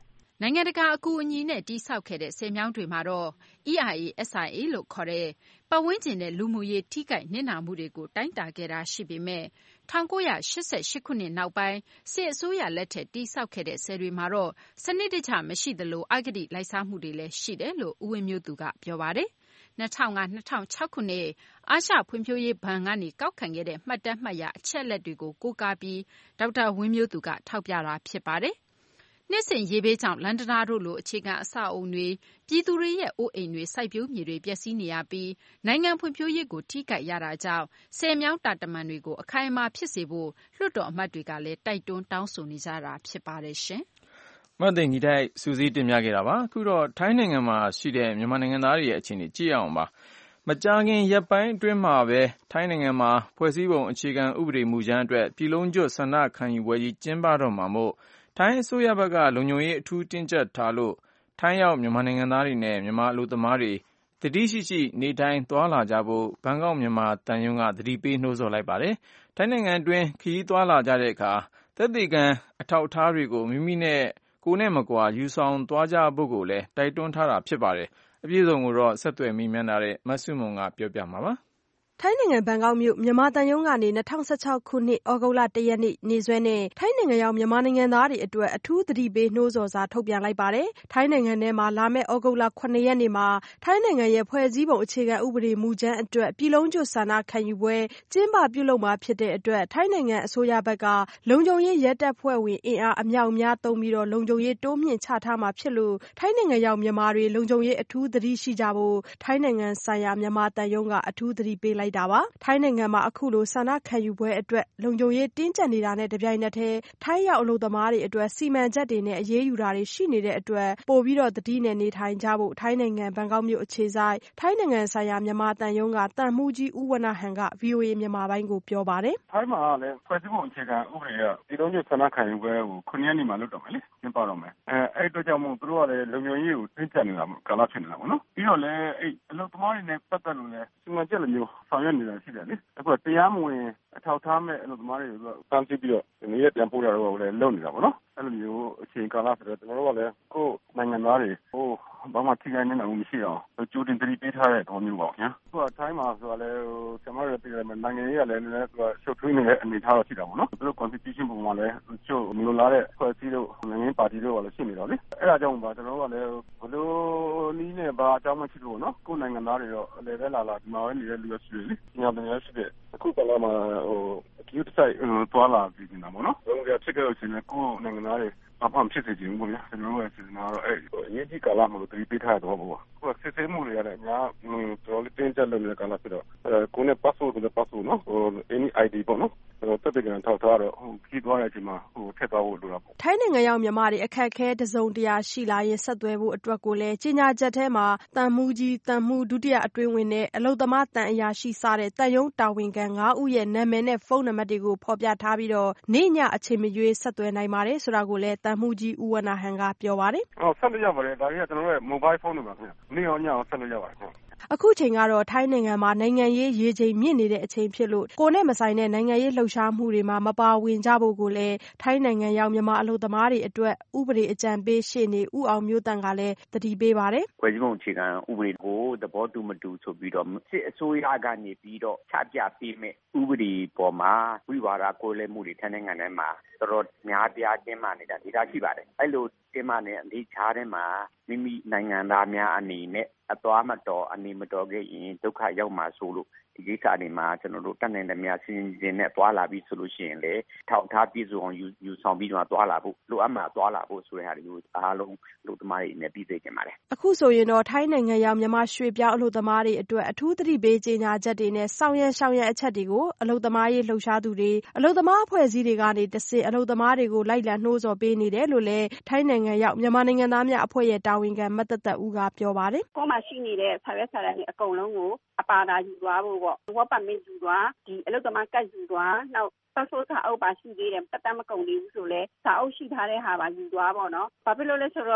နိုင်ငံတကာအကူအညီနဲ့တိစောက်ခဲ့တဲ့ဆည်မြောင်းတွေမှာတော့ အီးအိုင်အေ အက်စ်အိုင်အေ လို့ခေါ်တဲ့ပတ်ဝန်းကျင်နဲ့လူမှုရေးထိခိုက်နစ်နာမှုတွေကိုတိုင်းတာခဲ့တာရှိပေမဲ့၁၉၈၈ ခုနှစ်နောက်ပိုင်းစစ်အစိုးရလက်ထက်တိစောက်ခဲ့တဲ့ဆည်တွေမှာတော့စနစ်တကျမရှိသလိုအဂတိလိုက်စားမှုတွေလည်းရှိတယ်လို့ဦးဝင်းမျိုးသူကပြောပါတယ်။၂၀၀၅-၂၀၀၆ ခုနှစ်အာရှဖွံ့ဖြိုးရေးဘဏ်ကနေကောက်ခံခဲ့တဲ့မှတ်တမ်းမှတ်ရအချက်အလက်တွေကိုကိုးကားပြီးဒေါက်တာဝင်းမျိုးသူကထောက်ပြတာဖြစ်ပါတယ်။နှစ်စဉ်ရေဘေးကြောင့်လန်ဒနာတို့လိုအခြေခံအဆောက်အအုံတွေပြည်သူတွေရဲ့အိုးအိမ်တွေစိုက်ပျိုးမြေတွေပျက်စီးနေရပြီးနိုင်ငံဖွံ့ဖြိုးရေးကိုထိခိုက်ရတာကြောင့်ဆည်မြောင်းတာတမန်တွေကိုအခိုင်အမာဖြစ်စေဖို့လွှတ်တော်အမတ်တွေကလည်းတိုက်တွန်းတောင်းဆိုနေကြတာဖြစ်ပါတယ်ရှင်။မသိင်္ဂီထိုက်စူးစီးတင်ပြခဲ့တာပါ။အခုတော့ထိုင်းနိုင်ငံမှာရှိတဲ့မြန်မာနိုင်ငံသားတွေရဲ့အခြေအနေကြည့်ရအောင်ပါ။မကြာခင်ရက်ပိုင်းအတွင်းမှာပဲထိုင်းနိုင်ငံမှာဖွဲ့စည်းပုံအခြေခံဥပဒေမူကြမ်းအတွက်ပြည်လုံးကျွတ်ဆန္ဒခံယူပွဲကြီးကျင်းပတော့မှာမို့ထိုင်းအစိုးရဘက်ကလုံခြုံရေးအထူးတင်းကျပ်ထားလို့ထိုင်းရောက်မြန်မာနိုင်ငံသားတွေနဲ့မြန်မာအလုပ်သမားတွေသတိရှိရှိနေထိုင်သွားလာကြဖို့ဘန်ကောက်မြန်မာသံရုံးကသတိပေးနှိုးဆော်လိုက်ပါတယ်။ထိုင်းနိုင်ငံအတွင်းခရီးသွားလာကြတဲ့အခါသက်သေခံအထောက်အထားတွေကိုမိမိနဲ့ကိုယ်နဲ့မကွာယူဆောင်သွားကြဖို့ကိုလည်းတိုက်တွန်းထားတာဖြစ်ပါတယ်။အပြည့်အစုံကိုတော့ဆက်သွယ်မိမြန်းထားတဲ့မဆုမွန်ကပြောပြမှာပါ။ထိုင်းနိုင်ငံဘန်ကောက်မြို့မြန်မာသံရုံးကနေ၂၀၁၆ခုနှစ်ဩဂုတ်လ၁ရက်နေ့နေ့စွဲနဲ့ထိုင်းနိုင်ငံရောက်မြန်မာနိုင်ငံသားတွေအတွက်အထူးသတိပေးနှိုးဆော်စာထုတ်ပြန်လိုက်ပါတယ်။ထိုင်းနိုင်ငံထဲမှာလာမယ့်ဩဂုတ်လ၇ရက်နေ့မှာထိုင်းနိုင်ငံရဲ့ဖွဲ့စည်းပုံအခြေခံဥပဒေမူကြမ်းအတွက်ပြည်လုံးကျွတ်ဆန္ဒခံယူပွဲကျင်းပပြုလုပ်မှာဖြစ်တဲ့အတွက်ထိုင်းနိုင်ငံအစိုးရဘက်ကလုံခြုံရေးရဲတပ်ဖွဲ့ဝင်အင်အားအမြောက်အများသုံးပြီးတော့လုံခြုံရေးတိုးမြှင့်ချထားမှာဖြစ်လို့ထိုင်းနိုင်ငံရောက်မြန်မာတွေလုံခြုံရေးအထူးသတိရှိကြဖို့ထိုင်းနိုင်ငံဆိုင်ရာမြန်မာသံရုံးကအထူးသတိပေးလိုက်တာပါ။ထိုင်းနိုင်ငံမှာအခုလိုဆန္ဒခံယူပွဲအတွက်လုံခြုံရေးတင်းကျပ်နေတာနဲ့တပြိုင်နက်တည်းထိုင်းရောက်အလုပ်သမားတွေအတွက်စီမံချက်တွေနဲ့အရေးယူတာတွေရှိနေတဲ့အတွက်ပိုပြီးတော့သတိနဲ့နေထိုင်ကြဖို့ထိုင်းနိုင်ငံဘန်ကောက်မြို့အခြေစိုက်ထိုင်းနိုင်ငံဆိုင်ရာမြန်မာသံရုံးကတန်မှူးကြီးဦးဝဏ္ဏဟန်က ဗွီအိုအေမြန်မာပိုင်းကိုပြောပါတယ်။ထိုင်းမှာလည်းဖွဲ့စည်းပုံအခြေခံဥပဒေကပြည်လုံးကျွတ်ဆန္ဒခံယူပွဲကိုခုနှစ်ရက်နေ့မှာလုပ်တော့မယ်လေကျင်းပတော့မယ်အဲအဲ့အတွက်ကြောင့်မို့သူတို့ကလည်းလုံခြုံရေးကိုတင်းကျပ်နေတာကာလဖြစ်နေတာပေါ့နော်ပြီးတော့လည်းအဲ့အလုပ်သမားတွေနဲ့ပတ်သက်လို့လည်းစီမံချက်လိုမျိုးဆောင်ရွက်နေတာရှိတယ်လေအခုတရားမဝင်အထောက်ထားမဲ့အလုပ်သမားတွေကိုတန်းစီပြီးတော့နေရပြန်ပို့ရတော့လည်းလုပ်နေတာပေါ့နော်အဲ့လိုမျိုးအချိန်ကာလဆိုတော့ကျွန်တော်တို့ကလည်းကိုယ်နိုင်ငံသားတွေဟိုဘာမှထိခိုက်နေတာမရှိအောင်ကြိုတင်သတိပေးထားတဲ့သဘောမျိုးပေါ့ညာအခုကထိုင်းမှာဆိုတော့လည်းဟိုကျွန်တော်တို့ပြည်တယ်နိုင်ငံရေးကလည်းလည်းသူကရှုပ်ထွေးနေတဲ့အနေအထားတော့ရှိတာပေါ့နော်သူတို့ constitution ပုံမှာလည်းကျို့မလိုလားတဲ့ဖွဲ့စည်းလို့နိုင်ငံပါတီတို့ကလည်းရှိနေတော့လေအဲ့ဒါကြောင့်ပါကျွန်တော်တို့ကလည်းဘလို့နီးနေပါအကြောင်းမရှိလို့နော်ကိုယ်နိုင်ငံသားတွေတော့လည်းပဲလာလာဒီမှာပဲနေတဲ့လူရရှိတယ်လေညာပညာရှိတဲ့အခုကလည်းမှာဟိုယူတဆိုင်သွားလာပြီးနေတာပေါ့နော်ဘယ်လိုဖြစ်ကြလို့ရှိရင်ကိုယ်နိုင်ငံသားတွေဘာမှဖြစ်စေချင်ဘူးဗျာကျွန်တော်တို့ကစဉ်းစားတော့အဲ့အရေးကြီးကာလမှာလို့တတိပေးထားတော့ပေါ့ကိုယ်စစ်ဆေးမှုတွေရတယ်ညာတော်တော်တင်းကျပ်လို့လည်းကာလဖြစ်တော့ကိုယ်နဲ့ passport ကိုလည်း passport နော်ဟို any အိုင် ဒီ ပေါ့နော်တက်တဲ့ကန်ထောက်ထားတော့ဟိုခီးသွားတဲ့အချိန်မှာဟိုထက်သွားဖို့လိုတာပေါ့ထိုင်းနိုင်ငံရောက်မြန်မာတွေအခက်အခဲတစုံတရာရှိလာရင်ဆက်သွယ်ဖို့အတွက်ကိုလည်းကြီးညာချက်ထဲမှာတန်မှုကြီးတန်မှုဒုတိယအတွင်းဝင်နဲ့အလုံသမားတန်အရာရှိစတဲ့တန်ယုံတာဝန်ခံ၅ဦးရဲ့နာမည်နဲ့ဖုန်းနံပါတ်တွေကိုဖော်ပြထားပြီးတော့နေ့ညအချိန်မရွေးဆက်သွယ်နိုင်ပါတယ်ဆိုတာကိုလည်းတန်မှုကြီးဦးဝဏ္ဏဟန်ကပြောပါတယ်ဟုတ်ဆက်လို့ရပါတယ်ဒါကြီးကကျွန်တော်တို့ရဲ့ mobile phone တွေပါခင်ဗျနေ့ရောညရောဆက်လို့ရပါတယ်ခင်ဗျအခုချိန်ကတော့ထိုင်းနိုင်ငံမှာနိုင်ငံရေးရေချိန်မြင့်နေတဲ့အချိန်ဖြစ်လို့ကိုယ်နဲ့မဆိုင်တဲ့နိုင်ငံရေးလှုပ်ရှားမှုတွေမှာမပါဝင်ကြဖို့ကိုလည်းထိုင်းနိုင်ငံရောက်မြန်မာအလုပ်သမားတွေအတွက်ဥပဒေအကြံပေးရှေ့နေဦးအောင်မျိုးတန်ကလည်းသတိပေးပါတယ်။ဖွဲ့စည်းပုံအခြေခံဥပဒေကိုသဘောတူမတူဆိုပြီးတော့စစ်အစိုးရကနေပြီးတော့ချပြပေးမဲ့ဥပဒေပေါ်မှာဝိဝါဒကိုယ်လည်းမှုတွေထိုင်းနိုင်ငံထဲမှာတော်တော်များပြားတင်းမာနေတာဒေသရှိပါတယ်။အဲ့လိုတင်းမာနေအနေချားထဲမှာမိမိနိုင်ငံသားများအနေနဲ့အသွားမတော်အနေမတော်ခဲ့ရင်ဒုက္ခရောက်မှာဆိုလို့ဒီကိစ္စတွေမှာကျွန်တော်တို့တတ်နိုင်တဲ့များစီစဉ်နဲ့သွားလာပြီးဆိုလို့ရှိရင်လေထောက်ထားပြည့်စုံအောင်ယူယူဆောင်ပြီးတော့သွားလာဖို့လိုအပ်မှာသွားလာဖို့ဆိုတဲ့ဟာတွေကိုအားလုံးလူသမားတွေနဲ့ပြည်သိကြပါတယ်အခုဆိုရင်တော့ထိုင်းနိုင်ငံရောက်မြန်မာရွှေပြောင်းအလုပ်သမားတွေအတွက်အထူးသတိပေးကြေညာချက်တွေနဲ့ဆောင်ရွက်ဆောင်ရွက်အချက်တွေကိုအလုပ်သမားရေးလှုပ်ရှားသူတွေအလုပ်သမားအဖွဲ့အစည်းတွေကနေတဆင့်အလုပ်သမားတွေကိုလိုက်လံနှိုးဆော်ပေးနေတယ်လို့လည်းထိုင်းနိုင်ငံရောက်မြန်မာနိုင်ငံသားများအဖွဲ့ရဲ့တာဝန်ခံမတ်တသက်ဦးကပြောပါတယ်ကိုမှရှိနေတဲ့ဆာရက်ဆာရတွေအကုန်လုံးကိုအပါတာယူသွားဖို့ပေါ့ဝတ်ပတ်မင်းယူသွားဒီအလုပ်သမားကတ်ယူသွားနောက်ပတ်စိုးစာအုပ်ပါရှိသေးတယ်တက်တမကုန်သေးဘူးဆိုလဲစာအုပ်ရှိထားတဲ့ဟာပါယူသွားပေါ့နော်ဘာဖြစ်လို့လဲဆိုတော့အ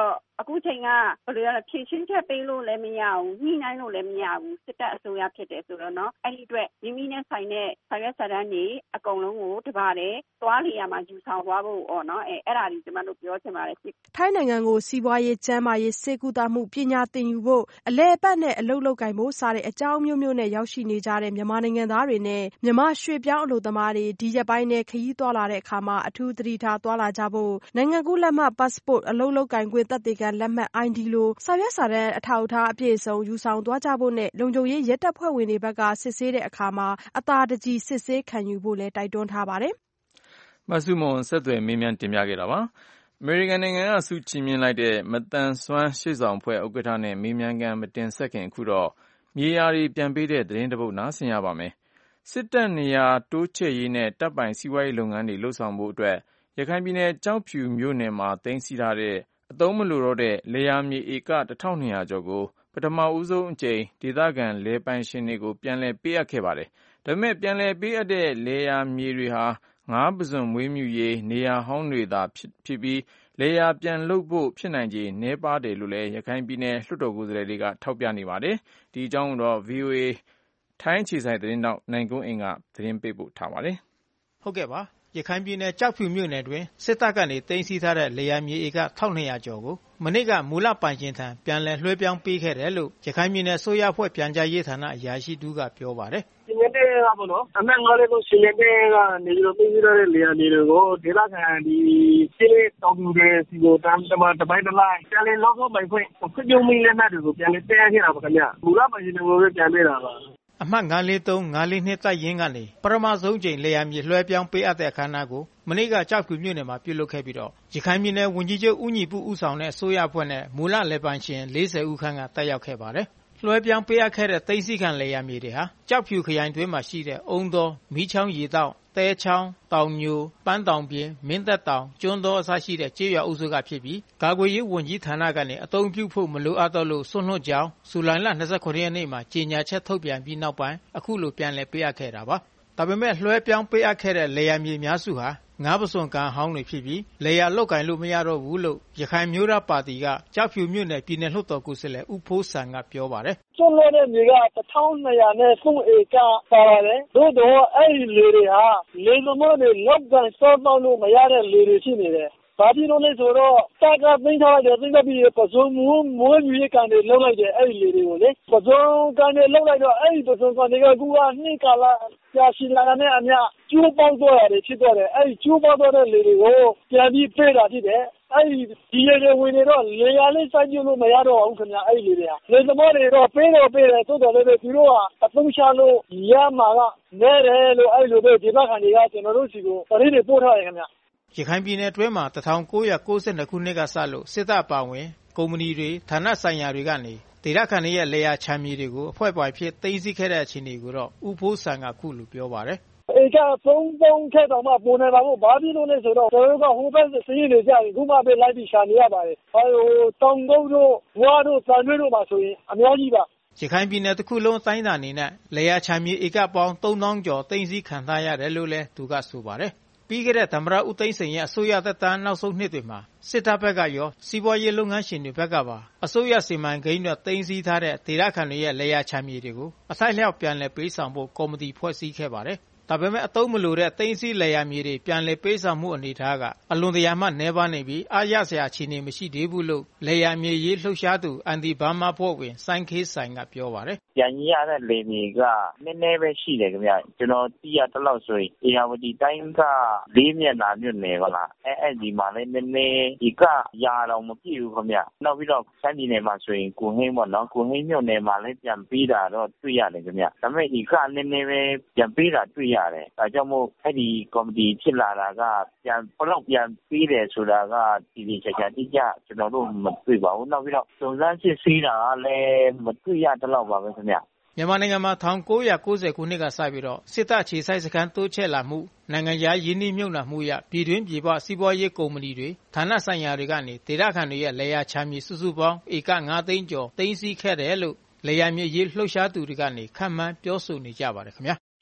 အခုချိန်ကဘယ်လိုလဲဖြည့်ချင်းချက်ပေးလို့လည်းမရဘူးညှိနှိုင်းလို့လည်းမရဘူးစစ်တပ်အစိုးရဖြစ်တယ်ဆိုတော့နော်အဲ့ဒီအတွက်မိမိနဲ့ဆိုင်တဲ့ဆောင်ရွက်စာတမ်းတွေအကုန်လုံးကိုတပါးတယ်သွားလေရမှာယူဆောင်သွားဖို့哦နော်အဲအဲ့ဒါဒီကျွန်မတို့ပြောချင်ပါတယ်ထိုင်းနိုင်ငံကိုစီးပွားရေးကျန်းမာရေးစေကူတာမှုပညာသင်ယူဖို့အလဲအပတ်နဲ့အလုပ်လုပ်ကိုင်ဖို့စတဲ့အကြောင်းမျိုးမျိုးနဲ့ရောက်ရှိနေကြတဲ့မြန်မာနိုင်ငံသားတွေနဲ့မြန်မာရွှေ့ပြောင်းအလုပ်သမားတွေဒီရက်ပိုင်းနဲ့ခရီးသွားလာတဲ့အခါမှာအထူးသတိထားသွားလာကြဖို့နိုင်ငံကူးလက်မှတ် passport အလုပ်လုပ်ကိုင်ခွင့်သက်သေခံလက်မှတ် I D လိုစာရွက်စာတမ်းအထောက်အထားအပြည့်အစုံယူဆောင်သွားကြဖို့နဲ့လုံခြုံရေးရဲတပ်ဖွဲ့ဝင်တွေဘက်ကစစ်ဆေးတဲ့အခါမှာအသာတကြည်စစ်ဆေးခံယူဖို့လည်းတိုက်တွန်းထားပါတယ်။မဆုမွန်ဆက်သွယ်မေးမြန်းတင်ပြခဲ့တာပါ။အမေရိကန်နိုင်ငံကဆုချီးမြှင့်လိုက်တဲ့မတန်ဆွမ်းရှေ့ဆောင်ဖွဲ့ဥက္ကဋ္ဌနဲ့မေးမြန်းခန်းမတင်ဆက်ခင်အခုတော့မြေယာတွေပြန်ပေးတဲ့သတင်းတစ်ပုဒ်နားဆင်ရပါမယ်။စစ်တပ်နေရာတိုးချဲ့ရေးနဲ့တပ်ပိုင်စီးပွားရေးလုပ်ငန်းတွေလှုပ်ဆောင်ဖို့အတွက်ရခိုင်ပြည်နယ်ကျောက်ဖြူမြို့နယ်မှာသိမ်းဆည်းထားတဲ့အသုံးမလိုတော့တဲ့လယ်ယာမြေဧကတစ်ထောင်နှစ်ရာကျော်ကိုပထမဦးဆုံးအကြိမ်ဒေသခံလယ်ပိုင်ရှင်တွေကိုပြန်လည်ပေးအပ်ခဲ့ပါတယ်။ဒါပေမဲ့ပြန်လည်ပေးအပ်တဲ့လယ်ယာမြေတွေဟာငါးပစွန်မွေးမြူရေးနေရာဟောင်းတွေသာဖြစ်ပြီးလယ်ယာပြန်လုပ်ဖို့ဖြစ်နိုင်ခြေနည်းပါးတယ်လို့လည်းရခိုင်ပြည်နယ်လွှတ်တော်ကိုယ်စားလှယ်တွေကထောက်ပြနေပါတယ်။ဒီအကြောင်းကိုတော့ ဗွီအိုအေ ထိုင်းအခြေစိုက်သတင်းတောက်နိုင်ကုန်းအိမ်ကသတင်းပေးပို့ထားပါတယ်။ဟုတ်ကဲ့ပါရခိုင်ပြည်နယ်ကြောက်ဖြူမြို့နယ်တွင်စစ်တပ်ကနေသိမ်းဆည်းထားတဲ့လယ်ယာမြေဧကတစ်ထောင်နှစ်ရာကျော်ကိုမနေ့ကမူလပိုင်ရှင်ထံပြန်လည်လွှဲပြောင်းပေးခဲ့တယ်လို့ရခိုင်ပြည်နယ်ဆိုရဖွဲ့ပြန်ကြားရေးဌာနအရာရှိတူကပြောပါတယ်။ဒီနေ့ကပေါ့နော်အမှတ်ငါးလေးကိုရှင်နေတဲ့ကနေပြီးတော့သိမ်းဆည်းထားတဲ့လယ်ယာမြေတွေကိုဒေသခံဒီစစ်လေးတောင်သူတွေစီကိုတမ်းတမတပိုင်းတလိုက်ပြန်လည်လောက်တော့ပိုင်ခွင့်ခွင့်ပြုမိလက်မှတ်တွေကိုပြန်လည်ပေးခဲ့တာပါခင်ဗျ။မူလပိုင်ရှင်တွေကိုပဲပြန်ပေးတာပါအမှတ်ငါးလေးသုံး ငါးလေးနှစ်တပ်ရင်းကနေပထမဆုံးကြိမ်လယ်ယာမြေလွှဲပြောင်းပေးအပ်တဲ့အခမ်းအနားကိုမနေ့ကကြောက်ဖြူမြို့နယ်မှာပြုလုပ်ခဲ့ပြီးတော့ရခိုင်ပြည်နယ်ဝန်ကြီးချုပ်ဦးညီပုဦးဆောင်တဲ့အစိုးရအဖွဲ့နဲ့မူလလယ်ပိုင်ရှင်လေးဆယ်ဦးခန့်ကတက်ရောက်ခဲ့ပါတယ်။လွှဲပြောင်းပေးအပ်ခဲ့တဲ့သိမ်းဆည်းခံလယ်ယာမြေတွေဟာကြောက်ဖြူခရိုင်တွင်းမှာရှိတဲ့အုံတော်မီးချောင်းရေတောက်တဲချောင်းတောင်ညိုပန်းတောင်ပြင်မင်းသက်တောင်ကျွန်းတော်အစရှိတဲ့ကျေးရွာအုပ်စုကဖြစ်ပြီးကာကွယ်ရေးဝန်ကြီးဌာနကနေအသုံးပြုဖို့မလိုအပ်တော့လို့ဆွန့်လွှတ်ကြောင်းဇူလိုင်လ၂၉ရက်နေ့မှာကြေညာချက်ထုတ်ပြန်ပြီးနောက်ပိုင်းအခုလိုပြန်လည်ပေးအပ်ခဲ့တာပါဒါပေမဲ့လွှဲပြောင်းပေးအပ်ခဲ့တဲ့လယ်ယာမြေများစုဟာငါးပစွန်ကန်ဟောင်းတွေဖြစ်ပြီးလယ်ယာလောက်ကင်လို့မရတော့ဘူးလို့ရခိုင်မျိုးသားပါတီကကြောက်ဖြူမြို့နယ်ပြည်နယ်လွှတ်တော်ကိုယ်စားလှယ်ဦးဖိုးစံကပြောပါတယ်။ကျွန်းလို့တဲ့မြေကတစ်ထောင်နှစ်ရာနဲ့သုံးဧကပါပါတယ်။တို့တော့အဲ့ဒီလေတွေဟာလေသမားတွေလောက်ကင်စောတော့လို့မရတဲ့လေတွေဖြစ်နေတယ်။ဘာဖြစ်လို့လဲဆိုတော့တာကသိမ်းထားလိုက်တယ်သိမ်းပြီးပစုံမွေးမွေးမြူရေးကန်တွေလောက်လိုက်တယ်အဲ့ဒီလေတွေကိုလေပစုံကန်တွေလောက်လိုက်တော့အဲ့ဒီပစုံကန်တွေကကူကနှစ်ကာလကြာရှည်လာတဲ့နဲ့အမျှကျိုးပေါက်သွားတယ်ဖြစ်သွားတယ်အဲ့ဒီကျိုးပေါက်သွားတဲ့လေတွေကိုပြန်ပြီးပေးတာဖြစ်တယ်အဲ့ဒီဒီလေတွေဝင်နေတော့လေယာလေးစိုက်ကြလို့မရတော့ဘူးခင်ဗျအဲ့ဒီလေတွေကလေသမားတွေတော့ပေးတော့ပေးတယ်သို့တော်လည်းပဲသူတို့ကအသုံးချလို့ရမှာကနဲတယ်လို့အဲ့လိုပဲဒီဘက်ခံတွေကကျွန်တော်တို့စီကိုပရိတွေပို့ထားတယ်ခင်ဗျရခိုင်ပြည်နယ်အတွင်းမှာ၁၉၉၂ခုနှစ်ကစလို့စစ်တပ်ပါဝင်ကုမ္ပဏီတွေဌာနဆိုင်ရာတွေကနေဒေသခံတွေရဲ့လေယာချမ်းမြေတွေကိုအဖွဲ့ပွားဖြစ်သိမ်းဆည်းခဲ့တဲ့အခြေအနေကိုတော့ဦးဖိုးစံကခုလိုပြောပါတယ်။ဧကသုံးသုံးထက်တောင်မှပုံနေပါဘူးဘာဖြစ်လို့လဲဆိုတော့ကျွန်တော်တို့ကဟိုဘက်စည်နေကြရင်ခုမှပဲလိုက်ပြီးရှာနေရပါတယ်။ဟိုတောင်ကုန်းတို့ဝါတို့တန်ရွေးတို့မှာဆိုရင်အများကြီးပါရခိုင်ပြည်နယ်တစ်ခုလုံးတိုင်းတာနေနဲ့လေယာချမ်းမြေဧကပေါင်းသုံးသောင်းကျော်သိမ်းဆည်းခံထားရတယ်လို့လည်းသူကဆိုပါတယ်ပြီးခဲ့တဲ့သမ္မတဦးသိန်းစိန်ရဲ့အစိုးရသက်တမ်းနောက်ဆုံးနှစ်တွေမှာစစ်တပ်ဘက်ကရောစီးပွားရေးလုပ်ငန်းရှင်တွေဘက်ကပါအစိုးရစီမံကိန်းတွေသိမ်းဆည်းထားတဲ့ဒေသခံတွေရဲ့လေယာချမ်းမြေတွေကိုအထိုက်လျောက်ပြန်လည်ပေးဆောင်ဖို့ကော်မတီဖွဲ့စည်းခဲ့ပါတယ်။ဒါပေမဲ့အသုံးမလိုတဲ့သိမ်းဆည်းလေယာမြေတွေပြန်လည်ပေးဆောင်မှုအနေထားကအလွန်တရာမှနည်းပါးနေပြီးအားရစရာအခြေအနေမရှိသေးဘူးလို့လေယာမြေရေးလှုပ်ရှားသူအန်ဒီဘာမာဖွဲ့ဝင်စိုင်းခေးဆိုင်ကပြောပါတယ်။ပြန်ရတဲ့လေမြေကနည်းနည်းပဲရှိတယ်ခင်ဗျ။ကျွန်တော်သိရတဲ့လောက်ဆိုရင်အေယာဝတီတိုင်းကလေးမျက်နှာမြို့နယ်ကလားအဲအဲ့ဒီမှာလည်းနည်းနည်းဒီကရာတော်မပြည့်ဘူးခင်ဗျ။နောက်ပြီးတော့စမ်းပြည်နယ်မှာဆိုရင်ကိုဟင်းပေါ့နော်ကိုဟင်းမြို့နယ်မှာလည်းပြန်ပေးတာတော့တွေ့ရတယ်ခင်ဗျ။ဒါပေမဲ့ဒီကနည်းနည်းပဲပြန်ပေးတာတွေ့ရတယ်။ဒါကြောင့်မို့အဲ့ဒီကော်မတီဖြစ်လာတာကပြန်ဘလောက်ပြန်ပေးတယ်ဆိုတာကဒီဒီချာချာတိကျကျွန်တော်တို့မတွေ့ပါဘူး။နောက်ပြီးတော့စုံစမ်းစစ်ဆေးတာလည်းမတွေ့ရတဲ့လောက်ပါပဲခင်ဗျ။မြန်မာနိုင်ငံမှာ၁၉၉၀ခုနှစ်ကစပြီးတော့စစ်တပ်ခြေစိုက်စခန်းတိုးချဲ့လာမှုနိုင်ငံခြားယင်းနှိမ့်မြုပ်နှံမှုရပြည်တွင်းပြည်ပစီးပွားရေးကုမ္ပဏီတွေဌာနဆိုင်ရာတွေကနေဒေသခံတွေရဲ့လေယာချမ်းမြေစုစုပေါင်းဧကငါးသိန်းကျော်သိမ်းဆည်းခဲ့တယ်လို့လေယာမြေရေးလှုပ်ရှားသူတွေကနေခန့်မှန်းပြောဆိုနေကြပါတယ်ခင်ဗျာ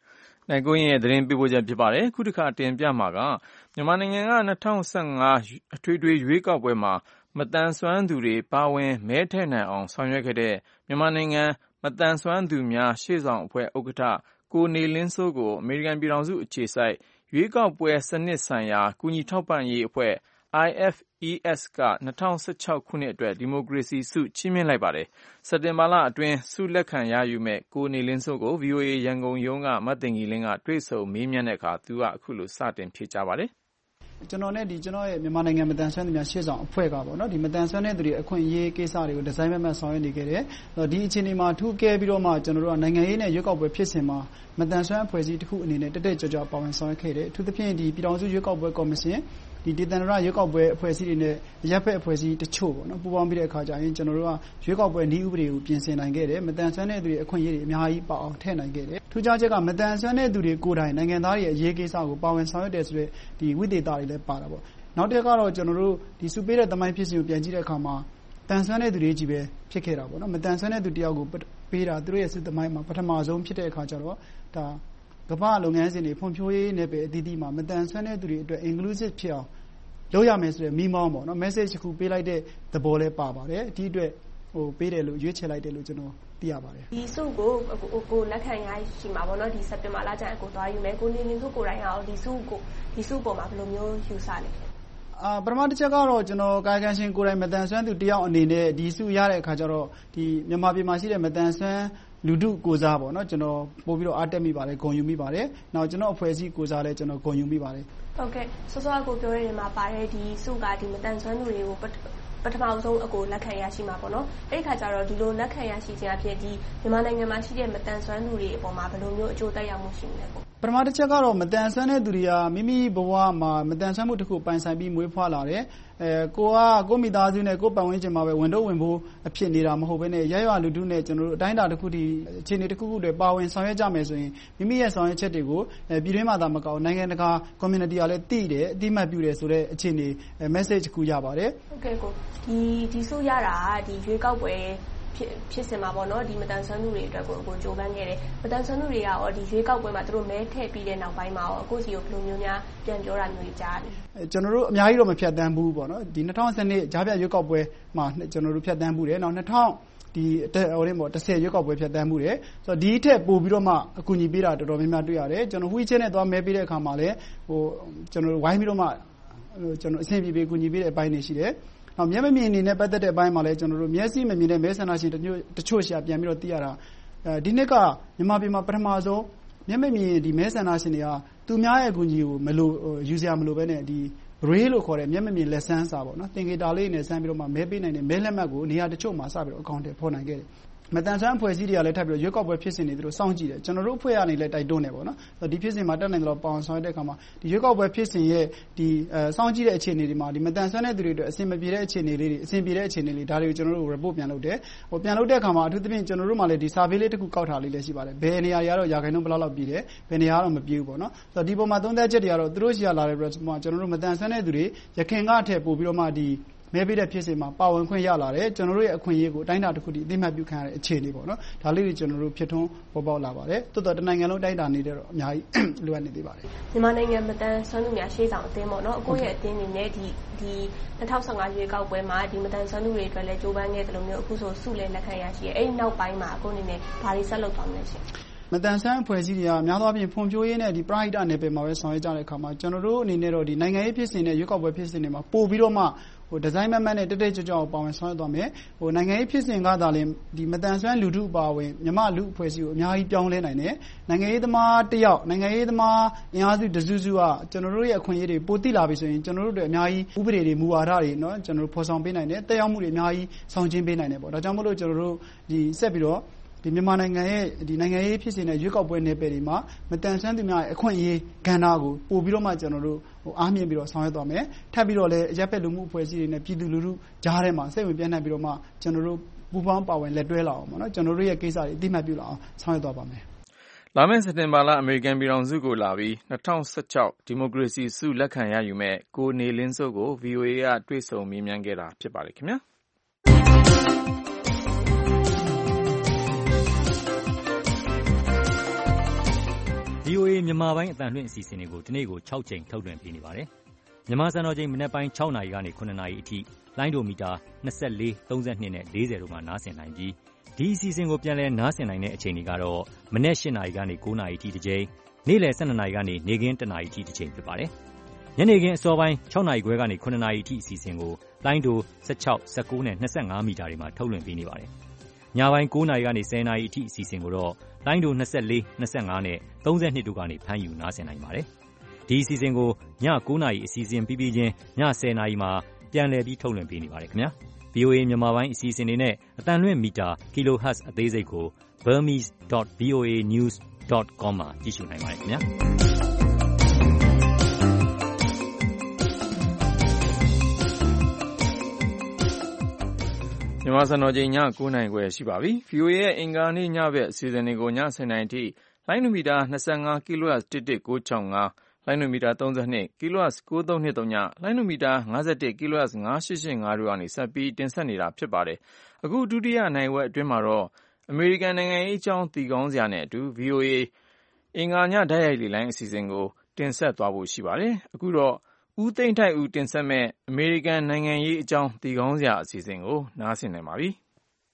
နိုင်ကိုင်းရဲ့သတင်းပေးပို့ချက်ဖြစ်ပါတယ်ခုတစ်ခါတင်ပြမှာကမြန်မာနိုင်ငံက၂၀၁၅အထွေထွေရွေးကောက်ပွဲမှာမတန်ဆွမ်းသူတွေပါဝင်မဲထည့်နိုင်အောင်ဆောင်ရွက်ခဲ့တဲ့မြန်မာနိုင်ငံမတန်ဆွမ်းသူများရှေ့ဆောင်အဖွဲ့ဥက္ကဋ္ဌကိုနေလင်းစိုးကိုအမေရိကန်ပြည်ထောင်စုအခြေစိုက်ရွေးကောက်ပွဲစနစ်ဆိုင်ရာကူညီထောက်ပံ့ရေးအဖွဲ့ I F E S က၂၀၁၆ခုနှစ်အတွက်ဒီမိုကရေစီဆုချီးမြှင့်လိုက်ပါတယ်စက်တင်ဘာလအတွင်းဆုလက်ခံရယူမဲ့ကိုနေလင်းစိုးကို ဗွီအိုအေရန်ကုန်ရုံးကမတ်တင်ကြီးလင်းကတွေ့ဆုံမေးမြန်းတဲ့အခါသူကအခုလိုစတင်ဖြေကြားပါတယ်ကျွန်တော်နဲ့ဒီကျွန်တော်ရဲ့မြန်မာနိုင်ငံမတန်ဆွမ်းသူများရှေ့ဆောင်အဖွဲ့ကပေါ့နော်ဒီမတန်ဆွမ်းတဲ့သူတွေအခွင့်အရေးကိစ္စတွေကိုဒီဇိုင်းမမတ်ဆောင်ရွက်နေခဲ့တယ်ဒီအခြေအနေမှာထူးကဲပြီးတော့မှကျွန်တော်တို့ကနိုင်ငံရေးနဲ့ရွေးကောက်ပွဲဖြစ်စဉ်မှာမတန်ဆွမ်းအဖွဲ့အစည်းတစ်ခုအနေနဲ့တက်တက်ကြွကြွပါဝင်ဆောင်ရွက်ခဲ့တယ်အထူးသဖြင့်ဒီပြည်ထောင်စုရွေးကောက်ပွဲကော်မရှင်ဒီဒေသန္တရရွေးကောက်ပွဲအဖွဲ့အစည်းတွေနဲ့ရပ်ဖက်အဖွဲ့အစည်းတချို့ပေါ့နော်ပူးပေါင်းပြီးတဲ့အခါကျရင်ကျွန်တော်တို့ကရွေးကောက်ပွဲနည်းဥပဒေကိုပြင်ဆင်နိုင်ခဲ့တယ်မတန်ဆွမ်းတဲ့သူတွေအခွင့်အရေးတွေအများကြီးပါအောင်ထည့်နိုင်ခဲ့တယ်ထူးခြားချက်ကမတန်ဆွမ်းတဲ့သူတွေကိုယ်တိုင်နိုင်ငံသားတွေရဲ့အရေးကိစ္စကိုပါဝင်ဆောင်ရွက်တယ်ဆိုတဲ့ဒီဝိသေသတွေလည်းပါတာပေါ့နောက်တစ်ကတော့ကျွန်တော်တို့ဒီစုပေးတဲ့သမိုင်းဖြစ်စဉ်ကိုပြန်ကြည့်တဲ့အခါမှာတန်ဆွမ်းတဲ့သူတွေကြီးပဲဖြစ်ခဲ့တာပေါ့နော်မတန်ဆွမ်းတဲ့သူတယောက်ကိုပေးတာသူတို့ရဲ့စုသမိုင်းမှာပထမဆုံးဖြစ်တဲ့အခါကျတော့ဒါကမ္ဘာလုပ်ငန်းစဉ်တွေဖွံ့ဖြိုးရေးနယ်ပယ်အသီးသီးမှာမတန်ဆွမ်းတဲ့သူတွေအတွက် inclusive ဖြစ်အောင်လုပ်ရမယ်ဆိုတဲ့မိမောင်းပေါ့နော် message တစ်ခုပေးလိုက်တဲ့သဘောလည်းပါပါတယ်ဒီအတွက်ဟိုပေးတယ်လို့ရွေးချယ်လိုက်တယ်လို့ကျွန်တော်သိရပါတယ်ဒီစုကိုကိုလက်ခံရရှိမှာပေါ့နော်ဒီစက်တင်ဘာလကျရင်ကိုသွားယူမယ်ကိုနေလင်းစုကိုတိုင်းအောင်ဒီစုကိုဒီစုပေါ်မှာဘယ်လိုမျိုးယူဆလဲအာပထမတစ်ချက်ကတော့ကျွန်တော်ကာယကံရှင်ကိုယ်တိုင်မတန်ဆွမ်းသူတယောက်အနေနဲ့ဒီစုရတဲ့အခါကျတော့ဒီမြန်မာပြည်မှာရှိတဲ့မတန်ဆွမ်းလူထုကိုစားပေါ့နော်ကျွန်တော်ပို့ပြီးတော့အားတက်မိပါတယ်ဂုဏ်ယူမိပါတယ်နောက်ကျွန်တော်အဖွဲ့အစည်းကိုစားလည်းကျွန်တော်ဂုဏ်ယူမိပါတယ်ဟုတ်ကဲ့စောစောကိုပြောရတဲ့မှာပါတယ်ဒီစုကဒီမတန်ဆွမ်းသူတွေကိုပထမဆုံးအကိုလက်ခံရရှိမှာပေါ့နော်အဲ့ဒီခါကျတော့ဒီလိုလက်ခံရရှိခြင်းအဖြစ်ဒီမြန်မာနိုင်ငံမှာရှိတဲ့မတန်ဆွမ်းသူတွေအပေါ်မှာဘယ်လိုမျိုးအကျိုးသက်ရောက်မှုရှိမလဲပေါ့ပထမတစ်ချက်ကတော့မတန်ဆွမ်းတဲ့သူတွေကမိမိဘဝမှာမတန်ဆွမ်းမှုတစ်ခုပိုင်ဆိုင်ပြီးမွေးဖွားလာတယ်အဲကိုကကိုမိသားစုနဲ့ကိုပတ်ဝန်းကျင်မှာပဲဝင်တော့ဝင်ဖို့အဖြစ်နေတာမဟုတ်ဘဲနဲ့ရရလူထုနဲ့ကျွန်တော်တို့အတိုင်းအတာတစ်ခုတည်းအခြေအနေတစ်ခုခုတွေပါဝင်ဆောင်ရွက်ကြမယ်ဆိုရင်မိမိရဲ့ဆောင်ရွက်ချက်တွေကိုပြည်တွင်းမှာသာမကအောင်နိုင်ငံတကာ community ကလည်းသိတယ်အတိမတ်ပြုတယ်ဆိုတဲ့အခြေအနေ message တစ်ခုရပါတယ်ဟုတ်ကဲ့ကိုဒီဒီစုရတာဒီရွေးကောက်ပွဲဖြစ်ဖြစ်စင်မှာပေါ့နော်ဒီမတန်ဆွမ်းသူတွေအတွက်ကိုကိုကြိုးပမ်းခဲ့တယ်မတန်ဆွမ်းသူတွေကရောဒီရွေးကောက်ပွဲမှာသူတို့မဲထည့်ပြီးတဲ့နောက်ပိုင်းမှာရောအခုစီကိုဘယ်လိုမျိုးများပြန်ပြောတာမျိုးကြားတယ်ကျွန်တော်တို့အများကြီးတော့မဖြတ်တန်းဘူးပေါ့နော်ဒီ၂၀၁၂ကြားပြရွေးကောက်ပွဲမှာကျွန်တော်တို့ဖြတ်တန်းဘူးတယ်နောက်၂၀ဒီဟိုရင်းပေါ့တစ်ဆယ်ရွေးကောက်ပွဲဖြတ်တန်းမှုတယ်ဆိုတော့ဒီထက်ပိုပြီးတော့မှအကူအညီပေးတာတော်တော်များများတွေ့ရတယ်ကျွန်တော်ဝှီချင်းနဲ့သွားမဲပေးတဲ့အခါမှာလည်းဟိုကျွန်တော်ဝိုင်းပြီးတော့မှကျွန်တော်အဆင်ပြေပြေကူညီပေးတဲ့အပိုင်းတွေရှိတယ်နောက်မျက်မမြင်အနေနဲ့ပတ်သက်တဲ့အပိုင်းမှာလည်းကျွန်တော်တို့မျက်စိမမြင်တဲ့မဲဆန္ဒရှင်တချို့တချို့ရှာပြန်ပြီးတော့သိရတာအဲဒီနှစ်ကမြန်မာပြည်မှာပထမဆုံးမျက်မမြင်ဒီမဲဆန္ဒရှင်တွေကသူများရဲ့အကူအညီကိုမလို့ယူစရာမလိုဘဲနဲ့ဒီရေးလို့ခေါ်တဲ့မျက်မမြင်လက်ဆန်းစာပေါ့နော်သင်္ကေတလေးနဲ့ဆန်းပြီးတော့မှမဲပေးနိုင်တဲ့မဲလက်မှတ်ကိုနေရာတချို့မှာစပြီးတော့အကောင့်တွေဖော်နိုင်ခဲ့တယ်မတန်ဆွမ်းအဖွဲ့အစည်းတွေကလည်းထပ်ပြီးတော့ရွေးကောက်ပွဲဖြစ်စဉ်တွေသူတို့စောင့်ကြည့်တယ်ကျွန်တော်တို့အဖွဲ့ကနေလည်းတိုက်တွန်းတယ်ပေါ့နော်ဒီဖြစ်စဉ်မှာတက်နိုင်တယ်လို့ပေါအောင်ဆောင်ရတဲ့အခါမှာဒီရွေးကောက်ပွဲဖြစ်စဉ်ရဲ့ဒီအဲစောင့်ကြည့်တဲ့အခြေအနေတွေမှာဒီမတန်ဆွမ်းတဲ့သူတွေအတွက်အဆင်မပြေတဲ့အခြေအနေလေးတွေအဆင်ပြေတဲ့အခြေအနေလေးဒါတွေကိုကျွန်တော်တို့ report ပြန်လုပ်တယ်ဟိုပြန်လုပ်တဲ့အခါမှာအထူးသဖြင့်ကျွန်တော်တို့မှလည်းဒီ survey လေးတစ်ခုကောက်ထားလေးလည်းရှိပါတယ်ဘယ်နေရာတွေကတော့ရာခိုင်နှုန်းဘယ်လောက်လောက်ပြည်တယ်ဘယ်နေရာကတော့မပြေဘူးပေါ့နော်ဆိုတော့ဒီပုံမှာသုံးသပ်ချက်တွေကတော့သူတို့ရှိရလာတဲ့ response ကျွန်တော်တို့မတန်ဆွမ်းတဲ့သူတွေရခင်ကထက်ပို့ပြီးတော့မှဒီမဲပေးတဲ့ဖြစ်စဉ်မှာပါဝင်ခွင့်ရလာတယ်ကျွန်တော်တို့ရဲ့အခွင့်အရေးကိုအတိုင်းအတာတစ်ခုတည်းအသိမှတ်ပြုခံရတဲ့အခြေအနေပေါ့နော်ဒါလေးတွေကျွန်တော်တို့ဖြစ်ထွန်းပေါ်ပေါက်လာပါတယ်တော်တော်တနိုင်ငံလုံးတိုင်းတာနေတော့အများကြီးလိုအပ်နေသေးပါတယ်မြန်မာနိုင်ငံမတန်ဆွမ်းသူများရှေ့ဆောင်အသင်းပေါ့နော်အခုရဲ့အသင်းအနေနဲ့ဒီဒီ၂၀၁၅ရွေးကောက်ပွဲမှာဒီမတန်ဆွမ်းသူတွေအတွက်လည်းကြိုးပမ်းခဲ့တယ်လို့မျိုးအခုဆိုစုလည်းလက်ခံရရှိရဲ့အဲ့ဒီနောက်ပိုင်းမှာအခုအနေနဲ့ဘာတွေဆက်လုပ်သွားမလဲရှင်မတန်ဆွမ်းအဖွဲ့အစည်းတွေကများသောအားဖြင့်ဖွံ့ဖြိုးရေးနဲ့ဒီပရိဟိတနယ်ပယ်မှာပဲဆောင်ရွက်ကြတဲ့အခါမှာကျွန်တော်တို့အနေနဲ့တော့ဒီနိုင်ငံရေးဖြစ်စဉ်နဲ့ရွေးကောက်ပွဲဖြစ်စဉ်တွေမှာပို့ပြီးတော့မှဟိုဒီဇိုင်းမတ်မတ်နဲ့တက်တက်ကြွကြွပါဝင်ဆောင်ရွက်သွားမယ်ဟိုနိုင်ငံရေးဖြစ်စဉ်ကသာလျှင်ဒီမတန်ဆွမ်းလူထုပါဝင်မြမလူအဖွဲ့အစည်းကိုအများကြီးပြောင်းလဲနိုင်တယ်နိုင်ငံရေးသမားတယောက်နိုင်ငံရေးသမားအင်အားစုတစုစုကကျွန်တော်တို့ရဲ့အခွင့်အရေးတွေပိုတိလာပြီဆိုရင်ကျွန်တော်တို့တွေအများကြီးဥပဒေတွေမူဝါဒတွေเนาะကျွန်တော်တို့ဖော်ဆောင်ပေးနိုင်တယ်တက်ရောက်မှုတွေအများကြီးဆောင်ကျဉ်ပေးနိုင်တယ်ပေါ့ဒါကြောင့်မို့လို့ကျွန်တော်တို့ဒီဆက်ပြီးတော့ဒီမြန်မာနိုင်ငံရဲ့ဒီနိုင်ငံရေးဖြစ်စဉ်နဲ့ရွေးကောက်ပွဲနယ်ပယ်တွေမှာမတန်ဆွမ်းသူများရဲ့အခွင့်အရေးကဏ္ဍကိုပို့ပြီးတော့မှကျွန်တော်တို့ဟိုအားမြင့်ပြီးတော့ဆောင်ရွက်သွားမယ်ထပ်ပြီးတော့လည်းရပ်ပက်လူမှုအဖွဲ့အစည်းတွေနဲ့ပြည်သူလူထုကြားထဲမှာစိတ်ဝင်ပြန့်နှံ့ပြီးတော့မှကျွန်တော်တို့ပူးပေါင်းပါဝင်လက်တွဲလာအောင်ပေါ့နော်ကျွန်တော်တို့ရဲ့ကိစ္စတွေအသိမှတ်ပြုလာအောင်ဆောင်ရွက်သွားပါမယ်လာမယ့်စက်တင်ဘာလအမေရိကန်ပြည်ထောင်စုကိုလာပြီး၂၀၁၆ဒီမိုကရေစီဆုလက်ခံရယူမဲ့ကိုနေလင်းစိုးကို ဗွီအိုအေ ကတွေ့ဆုံမေးမြန်းခဲ့တာဖြစ်ပါတယ်ခင်ဗျာဒီဗွီအိုအေ မြန်မာပိုင်းအသံလွှင့်အစီအစဉ်တွေကိုဒီနေ့ကို၆ကြိမ်ထုတ်လွှင့်ပေးနေပါတယ်။မြန်မာစံတော်ချိန်မနက်ပိုင်း၆နာရီကနေ၇နာရီအထိလိုင်းဒိုမီတာ၂၄၊၃၂နဲ့၄၀တို့မှာနားဆင်နိုင်ပြီးဒီအစီအစဉ်ကိုပြန်လည်နားဆင်နိုင်တဲ့အချိန်တွေကတော့မနက်၈နာရီကနေ၉နာရီအထိတစ်ကြိမ်နေ့လယ်၁၂နာရီကနေနေ့ခင်း၁နာရီအထိတစ်ကြိမ်ဖြစ်ပါတယ်။ညနေခင်းအစောပိုင်း၆နာရီခွဲကနေ၇နာရီအထိအစီအစဉ်ကိုလိုင်းဒို၁၆၊၁၉နဲ့၂၅မီတာတွေမှာထုတ်လွှင့်ပေးနေပါတယ်။ညပိုင်း၉နာရီကနေ၁၀နာရီအထိအစီအစဉ်ကိုတော့လိုင်းဒို၂၄၊၂၅နဲ့၃၂တို့ကနေဖမ်းယူနားဆင်နိုင်ပါတယ်။ဒီအစီအစဉ်ကိုည၉နာရီအစီအစဉ်ပြီးပြီးချင်းည၁၀နာရီမှာပြန်လည်ပြီးထုတ်လွှင့်ပေးနေပါတယ်ခင်ဗျာ။ဗွီအိုအေ မြန်မာပိုင်းအစီအစဉ်တွေနဲ့အသံလွှင့်မီတာ kilohertz အသေးစိတ်ကို burmese dot v o a news dot com မှာကြည့်ရှုနိုင်ပါတယ်ခင်ဗျာ။မြန်မာစံတော်ချိန်ည၉နာရီခွဲရှိပါပြီ။ ဗွီအိုအေရဲ့အင်္ဂါနေ့ညဘက်အစီအစဉ်တွေကိုည၁၀နာရီအထိလိုင်းဒိုမီတာ၂၅ kilohertz တစ်တစ်ကိုး၆၅လိုင်းဒိုမီတာ၃၂ kilohertz ၉၃၂၃လိုင်းဒိုမီတာ၅၁ kilohertz ၅၈၈၅တို့ကနေဆက်ပြီးတင်ဆက်နေတာဖြစ်ပါတယ်။အခုဒုတိယနိုင်ဝက်အတွင်းမှာတော့အမေရိကန်နိုင်ငံရေးအကြောင်းသိကောင်းစရာနဲ့အတူ ဗွီအိုအေအင်္ဂါညတိုက်ရိုက်လေလိုင်းအစီအစဉ်ကိုတင်ဆက်သွားဖို့ရှိပါတယ်။အခုတော့ဦးသိန်းထိုက်ဦးတင်ဆက်မဲ့အမေရိကန်နိုင်ငံရေးအကြောင်းသိကောင်းစရာအစီအစဉ်ကိုနားဆင်နိုင်ပါပြီ။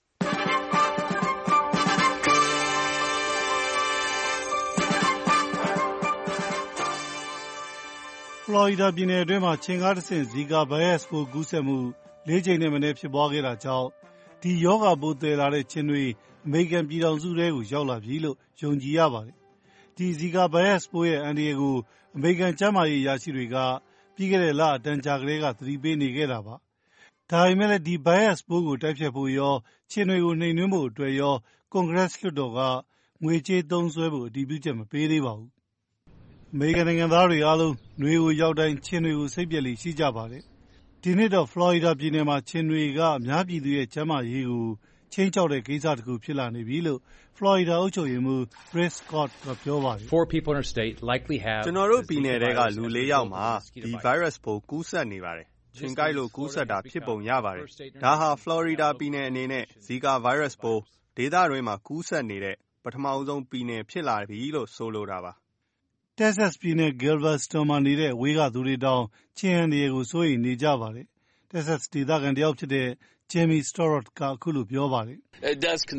ဖလော်ရီဒါပြည်နယ်အတွင်းမှာခြင်ကားတစ်ဆင့်ဇီကာဗိုင်းရပ်စ်ပိုးကူးစက်မှုလေးကြိမ်နဲ့မနည်းဖြစ်ပွားခဲ့တာကြောင့်ဒီရောဂါပိုးသယ်လာတဲ့ခြင်တွေအမေရိကန်ပြည်ထောင်စုထဲကိုရောက်လာပြီလို့ယုံကြည်ရပါတယ်။ဒီဇီကာဗိုင်းရပ်စ်ပိုးရဲ့အန္တရာယ်ကိုအမေရိကန်ကျန်းမာရေးအရာရှိတွေကပြီးခဲ့တဲ့လအတန်ကြာကလေးကသတိပေးနေခဲ့တာပါ။ဒါပေမဲ့လည်းဒီဗိုင်းရပ်စ်ပိုးကိုတိုက်ဖျက်ဖို့ရောခြင်တွေကိုနှိမ်နင်းဖို့အတွက်ရောကွန်ဂရက်လွှတ်တော်ကငွေကြေးသုံးစွဲဖို့အတည်ပြုချက်မပေးသေးပါဘူး။အမေရိကန်နိုင်ငံသားတွေအားလုံးနွေကိုရောက်တိုင်းခြင်တွေကိုစိတ်ပျက်လေရှိကြပါတယ်။ဒီနှစ်တော့ဖလော်ရီဒါပြည်နယ်မှာခြင်တွေကအများပြည်သူရဲ့ကျန်းမာရေးကိုချင်းချောက်တဲ့ကိစ္စတစ်ခုဖြစ်လာနေပြီလို့ဖလော်ရီဒါအုပ်ချုပ်ရေးမှူး Rick Scott ကပြောပါတယ်။ "ကျွန်တော်တို့ပြည်နယ်ထဲကလူလေးယောက်မှာဒီဗိုင်းရပ်စ်ပိုးကူးစက်နေပါတယ်။ခြင်ကိုက်လို့ကူးစက်တာဖြစ်ပုံရပါတယ်။ဒါဟာဖလော်ရီဒါပြည်နယ်အနေနဲ့ဇီကာဗိုင်းရပ်စ်ပိုးဒေသတွင်းမှာကူးစက်နေတဲ့ပထမဆုံးပြည်နယ်ဖြစ်လာပြီလို့ဆိုလိုတာပါ။တက်ဆက်စ်ပြည်နယ် Galveston မှာနေတဲ့အဝေးကသူတွေတောင်ခြင်အန္တရာယ်ကိုစိုးရိမ်နေကြပါတယ်။တက်ဆက်စ်ဒေသခံတစ်ယောက်ဖြစ်တဲ့Jamie Sturrott ကအခုလိုပြောပါတယ်။ "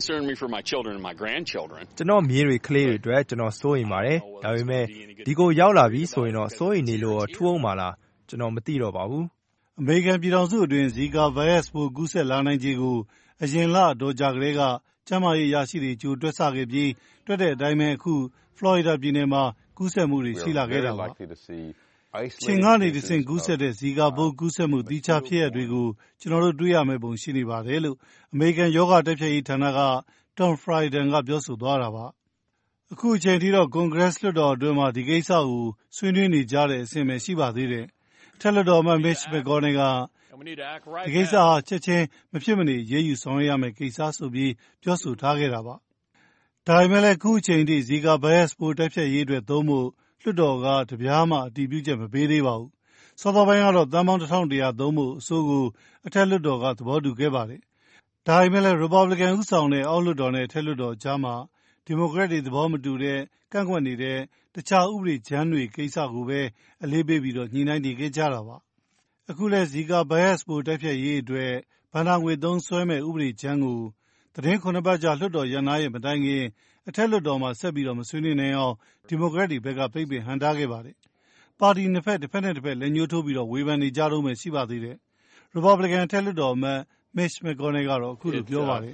ကျွန်တော့်မြေးတွေကလေးတွေအတွက်ကျွန်တော်စိုးရိမ်ပါတယ်။ဒါပေမဲ့ဒီကိုရောက်လာပြီဆိုရင်တော့စိုးရိမ်နေလို့ရောထူးအောင်မလားကျွန်တော်မသိတော့ပါဘူး။အမေရိကန်ပြည်ထောင်စုအတွင်းဇီကာဗိုင်းရပ်စ်ပိုးကူးစက်လာနိုင်ခြေကိုအရင်လအတော်ကြာကလေးကကျန်းမာရေးအရာရှိတွေကြိုတွက်ဆခဲ့ပြီးတွက်တဲ့အတိုင်းပဲအခုဖလော်ရီဒါပြည်နယ်မှာကူးစက်မှုတွေရှိလာခဲ့တာပါ။ခြင်ကနေတစ်ဆင့်ကူးစက်တဲ့ဇီကာပိုးကူးစက်မှုသီးခြားဖြစ်ရပ်တွေကိုကျွန်တော်တို့တွေ့ရမယ့်ပုံရှိနေပါတယ်လို့အမေရိကန်ရောဂါတိုက်ဖျက်ရေးဌာနက Tom Frieden ကပြောဆိုသွားတာပါ။အခုအချိန်ထိတော့ကွန်ဂရက်လွှတ်တော်အတွင်းမှာဒီကိစ္စကိုဆွေးနွေးနေကြတဲ့အဆင့်ပဲရှိပါသေးတယ်။ထက်လွှတ်တော်အမတ် Mitch McConnell ကဒီကိစ္စဟာချက်ချင်းမဖြစ်မနေအရေးယူဆောင်ရွက်ရမယ့်ကိစ္စဆိုပြီးပြောဆိုထားခဲ့တာပါ။ဒါပေမဲ့လည်းအခုအချိန်ထိဇီကာဗိုင်းရပ်စ်ပိုးတိုက်ဖျက်ရေးအတွက်သုံးဖို့လွှတ်တော်ကတပြားမှအတည်ပြုချက်မပေးသေးပါဘူး။စောစောပိုင်းကတော့သန်းပေါင်းတစ်ထောင်တစ်ရာသုံးဖို့အဆိုကိုအထက်လွှတ်တော်ကသဘောတူခဲ့ပါတယ်။ဒါပေမဲ့လည်းရီပတ်ဘလီကန်ဦးဆောင်တဲ့အောက်လွှတ်တော်နဲ့အထက်လွှတ်တော်ကြားမှာဒီမိုကရက်တွေသဘောမတူတဲ့ကန့်ကွက်နေတဲ့တခြားဥပဒေကြမ်းတွေကိစ္စကိုပဲအလေးပေးပြီးတော့ညှိနှိုင်းနေခဲ့ကြတာပါ။အခုလည်းဇီကာဗိုင်းရပ်စ်ပိုးတိုက်ဖျက်ရေးအတွက်ဘဏ္ဍာငွေသုံးစွဲမဲ့ဥပဒေကြမ်းကိုသတင်းခုနှစ်ပတ်ကြာလွှတ်တော်ရပ်နားရဲ့မတိုင်ခင်အထက်လွှတ်တော်မှာဆက်ပြီးတော့မဆွေးနွေးနိုင်အောင်ဒီမိုကရက်တွေဘက်ကပိတ်ပင်ဟန့်တားခဲ့ပါတယ်။ပါတီနှစ်ဖက်တစ်ဖက်နဲ့တစ်ဖက်လက်ညှိုးထိုးပြီးတော့ဝေဖန်နေကြတော့မှရှိပါသေးတယ်။ရီပတ်ဘလီကန်အထက်လွှတ်တော်အမတ် Mitch McConnell ကတော့အခုလိုပြောပါတယ်။ "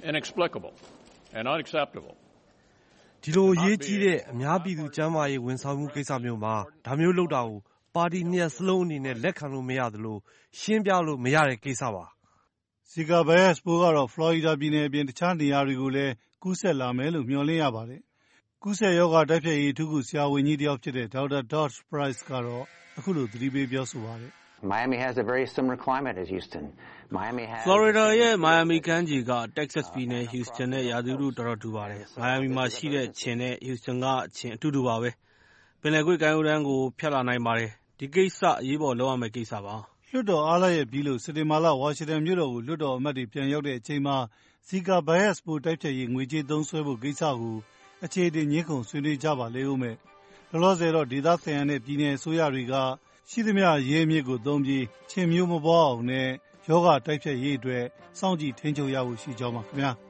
ဒီလိုအရေးကြီးတဲ့အများပြည်သူကျန်းမာရေးဝန်ဆောင်မှုကိစ္စမျိုးမှာဒါမျိုးလုပ်တာကိုပါတီနှစ်ရပ်စလုံးအနေနဲ့လက်ခံလို့မရသလိုရှင်းပြလို့မရတဲ့ကိစ္စပါ။ဇီကာဗိုင်းရပ်စ်ပိုးကတော့ဖလော်ရီဒါပြည်နယ်အပြင်တခြားနေရာတွေကိုလည်းကူးစက်လာမယ်လို့မျှော်လင့်ရပါတယ်။ကူးစက်ရောဂါတိုက်ဖျက်ရေးအထူးကုဆရာဝန်ကြီးတစ်ယောက်ဖြစ်တဲ့ဒေါက်တာ Todd Price ကတော့အခုလိုသတိပေးပြောဆိုပါတယ်။ Miami has a very similar climate as Houston. Miami has Florida ရဲ့ Miami ကမ်းခြေက Texas ပြည်နယ် Houston နဲ့ရာသီဥတုတော်တော်တူပါတယ်။ Miami မှာရှိတဲ့ခြင်နဲ့ Houston ကခြင်အတူတူပါပဲ။ပင်လယ်ကွေ့ကမ်းရိုးတန်းကိုဖြတ်လာနိုင်ပါတယ်။ဒီကိစ္စအရေးပေါ်လုပ်ရမယ့်ကိစ္စပါ။လွှတ်တော်အားလပ်ရက်ပြီးလို့စက်တင်ဘာလဝါရှင်တန်မြို့တော်ကိုလွှတ်တော်အမတ်တွေပြန်ရောက်တဲ့အချိန်မှာဇီကာဗိုင်းရပ်စ်ပိုးတိုက်ဖျက်ရေးငွေကြေးသုံးစွဲဖို့ကိစ္စကိုအခြေအတင်ညှင်းခုန်ဆွေးနွေးကြပါလေဦးမယ်။လောလောဆယ်တော့ဒေသဆိုင်ရာနဲ့ပြည်နယ်အစိုးရတွေကရှိသမျှရေအမြစ်ကိုသုံးပြီးချင်းမျိုးမပွားအောင်နဲ့ယောဂတိုက်ဖြတ်ရေးအတွက်စောင့်ကြည့်ထိန်းချုပ်ရဖို့ရှိကြောင်းပါခင်ဗျာ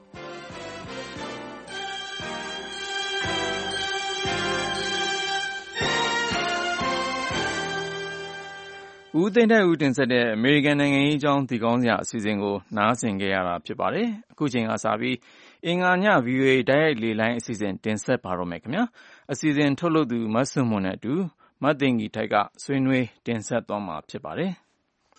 ဦးသိန်းထိုက်ဦးတင်ဆက်တဲ့အမေရိကန်နိုင်ငံရေးအကြောင်းဒီကောင်းစရာအစီအစဉ်ကိုနားဆင်ကြရတာဖြစ်ပါတယ်။အခုချိန်ကစပြီးအင်္ဂါည ဗီအိုအေ တိုက်ရိုက်လေလိုင်းအစီအစဉ်တင်ဆက်ပါတော့မယ်ခင်ဗျာ။အစီအစဉ်ထုတ်လုပ်သူမတ်ဆွန်မွန်နဲ့အတူမတ်သိင်္ဂီထိုက်ကဆွေးနွေးတင်ဆက်သွားမှာဖြစ်ပါတယ်။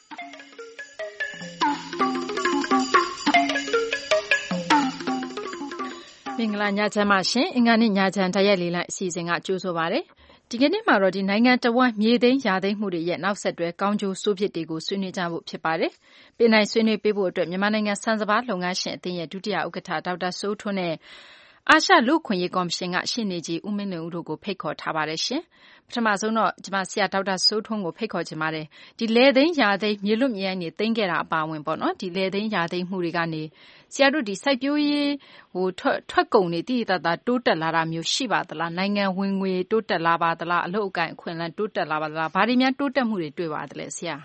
မင်္ဂလာညချမ်းပါရှင်။အင်္ဂါနေ့ညချမ်းတိုက်ရိုက်လေလိုင်းအစီအစဉ်ကကြိုဆိုပါရစေ။ဒီကနေ့မှာတော့ဒီနိုင်ငံတဝန်းမြေသိမ်းရာသိမ်းမှုတွေရဲ့နောက်ဆက်တွဲကောင်းကျိုးဆိုးပြစ်တွေကိုဆွေးနွေးကြဖို့ဖြစ်ပါတယ်။ပြည်နိုင်ဆွေးနွေးပေးဖို့အတွက်မြန်မာနိုင်ငံစံစဘာလုပ်ငန်းရှင်အသင်းရဲ့ဒုတိယဥက္ကဋ္ဌဒေါက်တာစိုးထွန်းနဲ့အာရှလူ့အခွင့်အရေးကော်မရှင်ကရှေ့နေကြီးဦးမင်းလွင်ဦးတို့ကိုဖိတ်ခေါ်ထားပါတယ်ရှင်။ပထမဆုံးတော့ကျွန်မဆရာဒေါက်တာစိုးထွန်းကိုဖိတ်ခေါ်ချင်ပါတယ်။ဒီလေသိမ်းရာသိမ်းမြေလွတ်မြေရိုင်းနေသိမ်းခဲ့တာအပါအဝင်ပေါ့နော်။ဒီလေသိမ်းရာသိမ်းမှုတွေကနေဆရာတို့ဒီစိုက်ပျိုးရေးဟိုထွက်ထွက်ကုန်တွေတည်တတ်တာတိုးတက်လာတာမျိုးရှိပါသလားနိုင်ငံဝင်ငွေတိုးတက်လာပါသလားအလုပ်အကိုင်အခွင့်အလမ်းတိုးတက်လာပါသလားဘာတွေများတိုးတက်မှုတွေတွေ့ပါသလဲဆရာ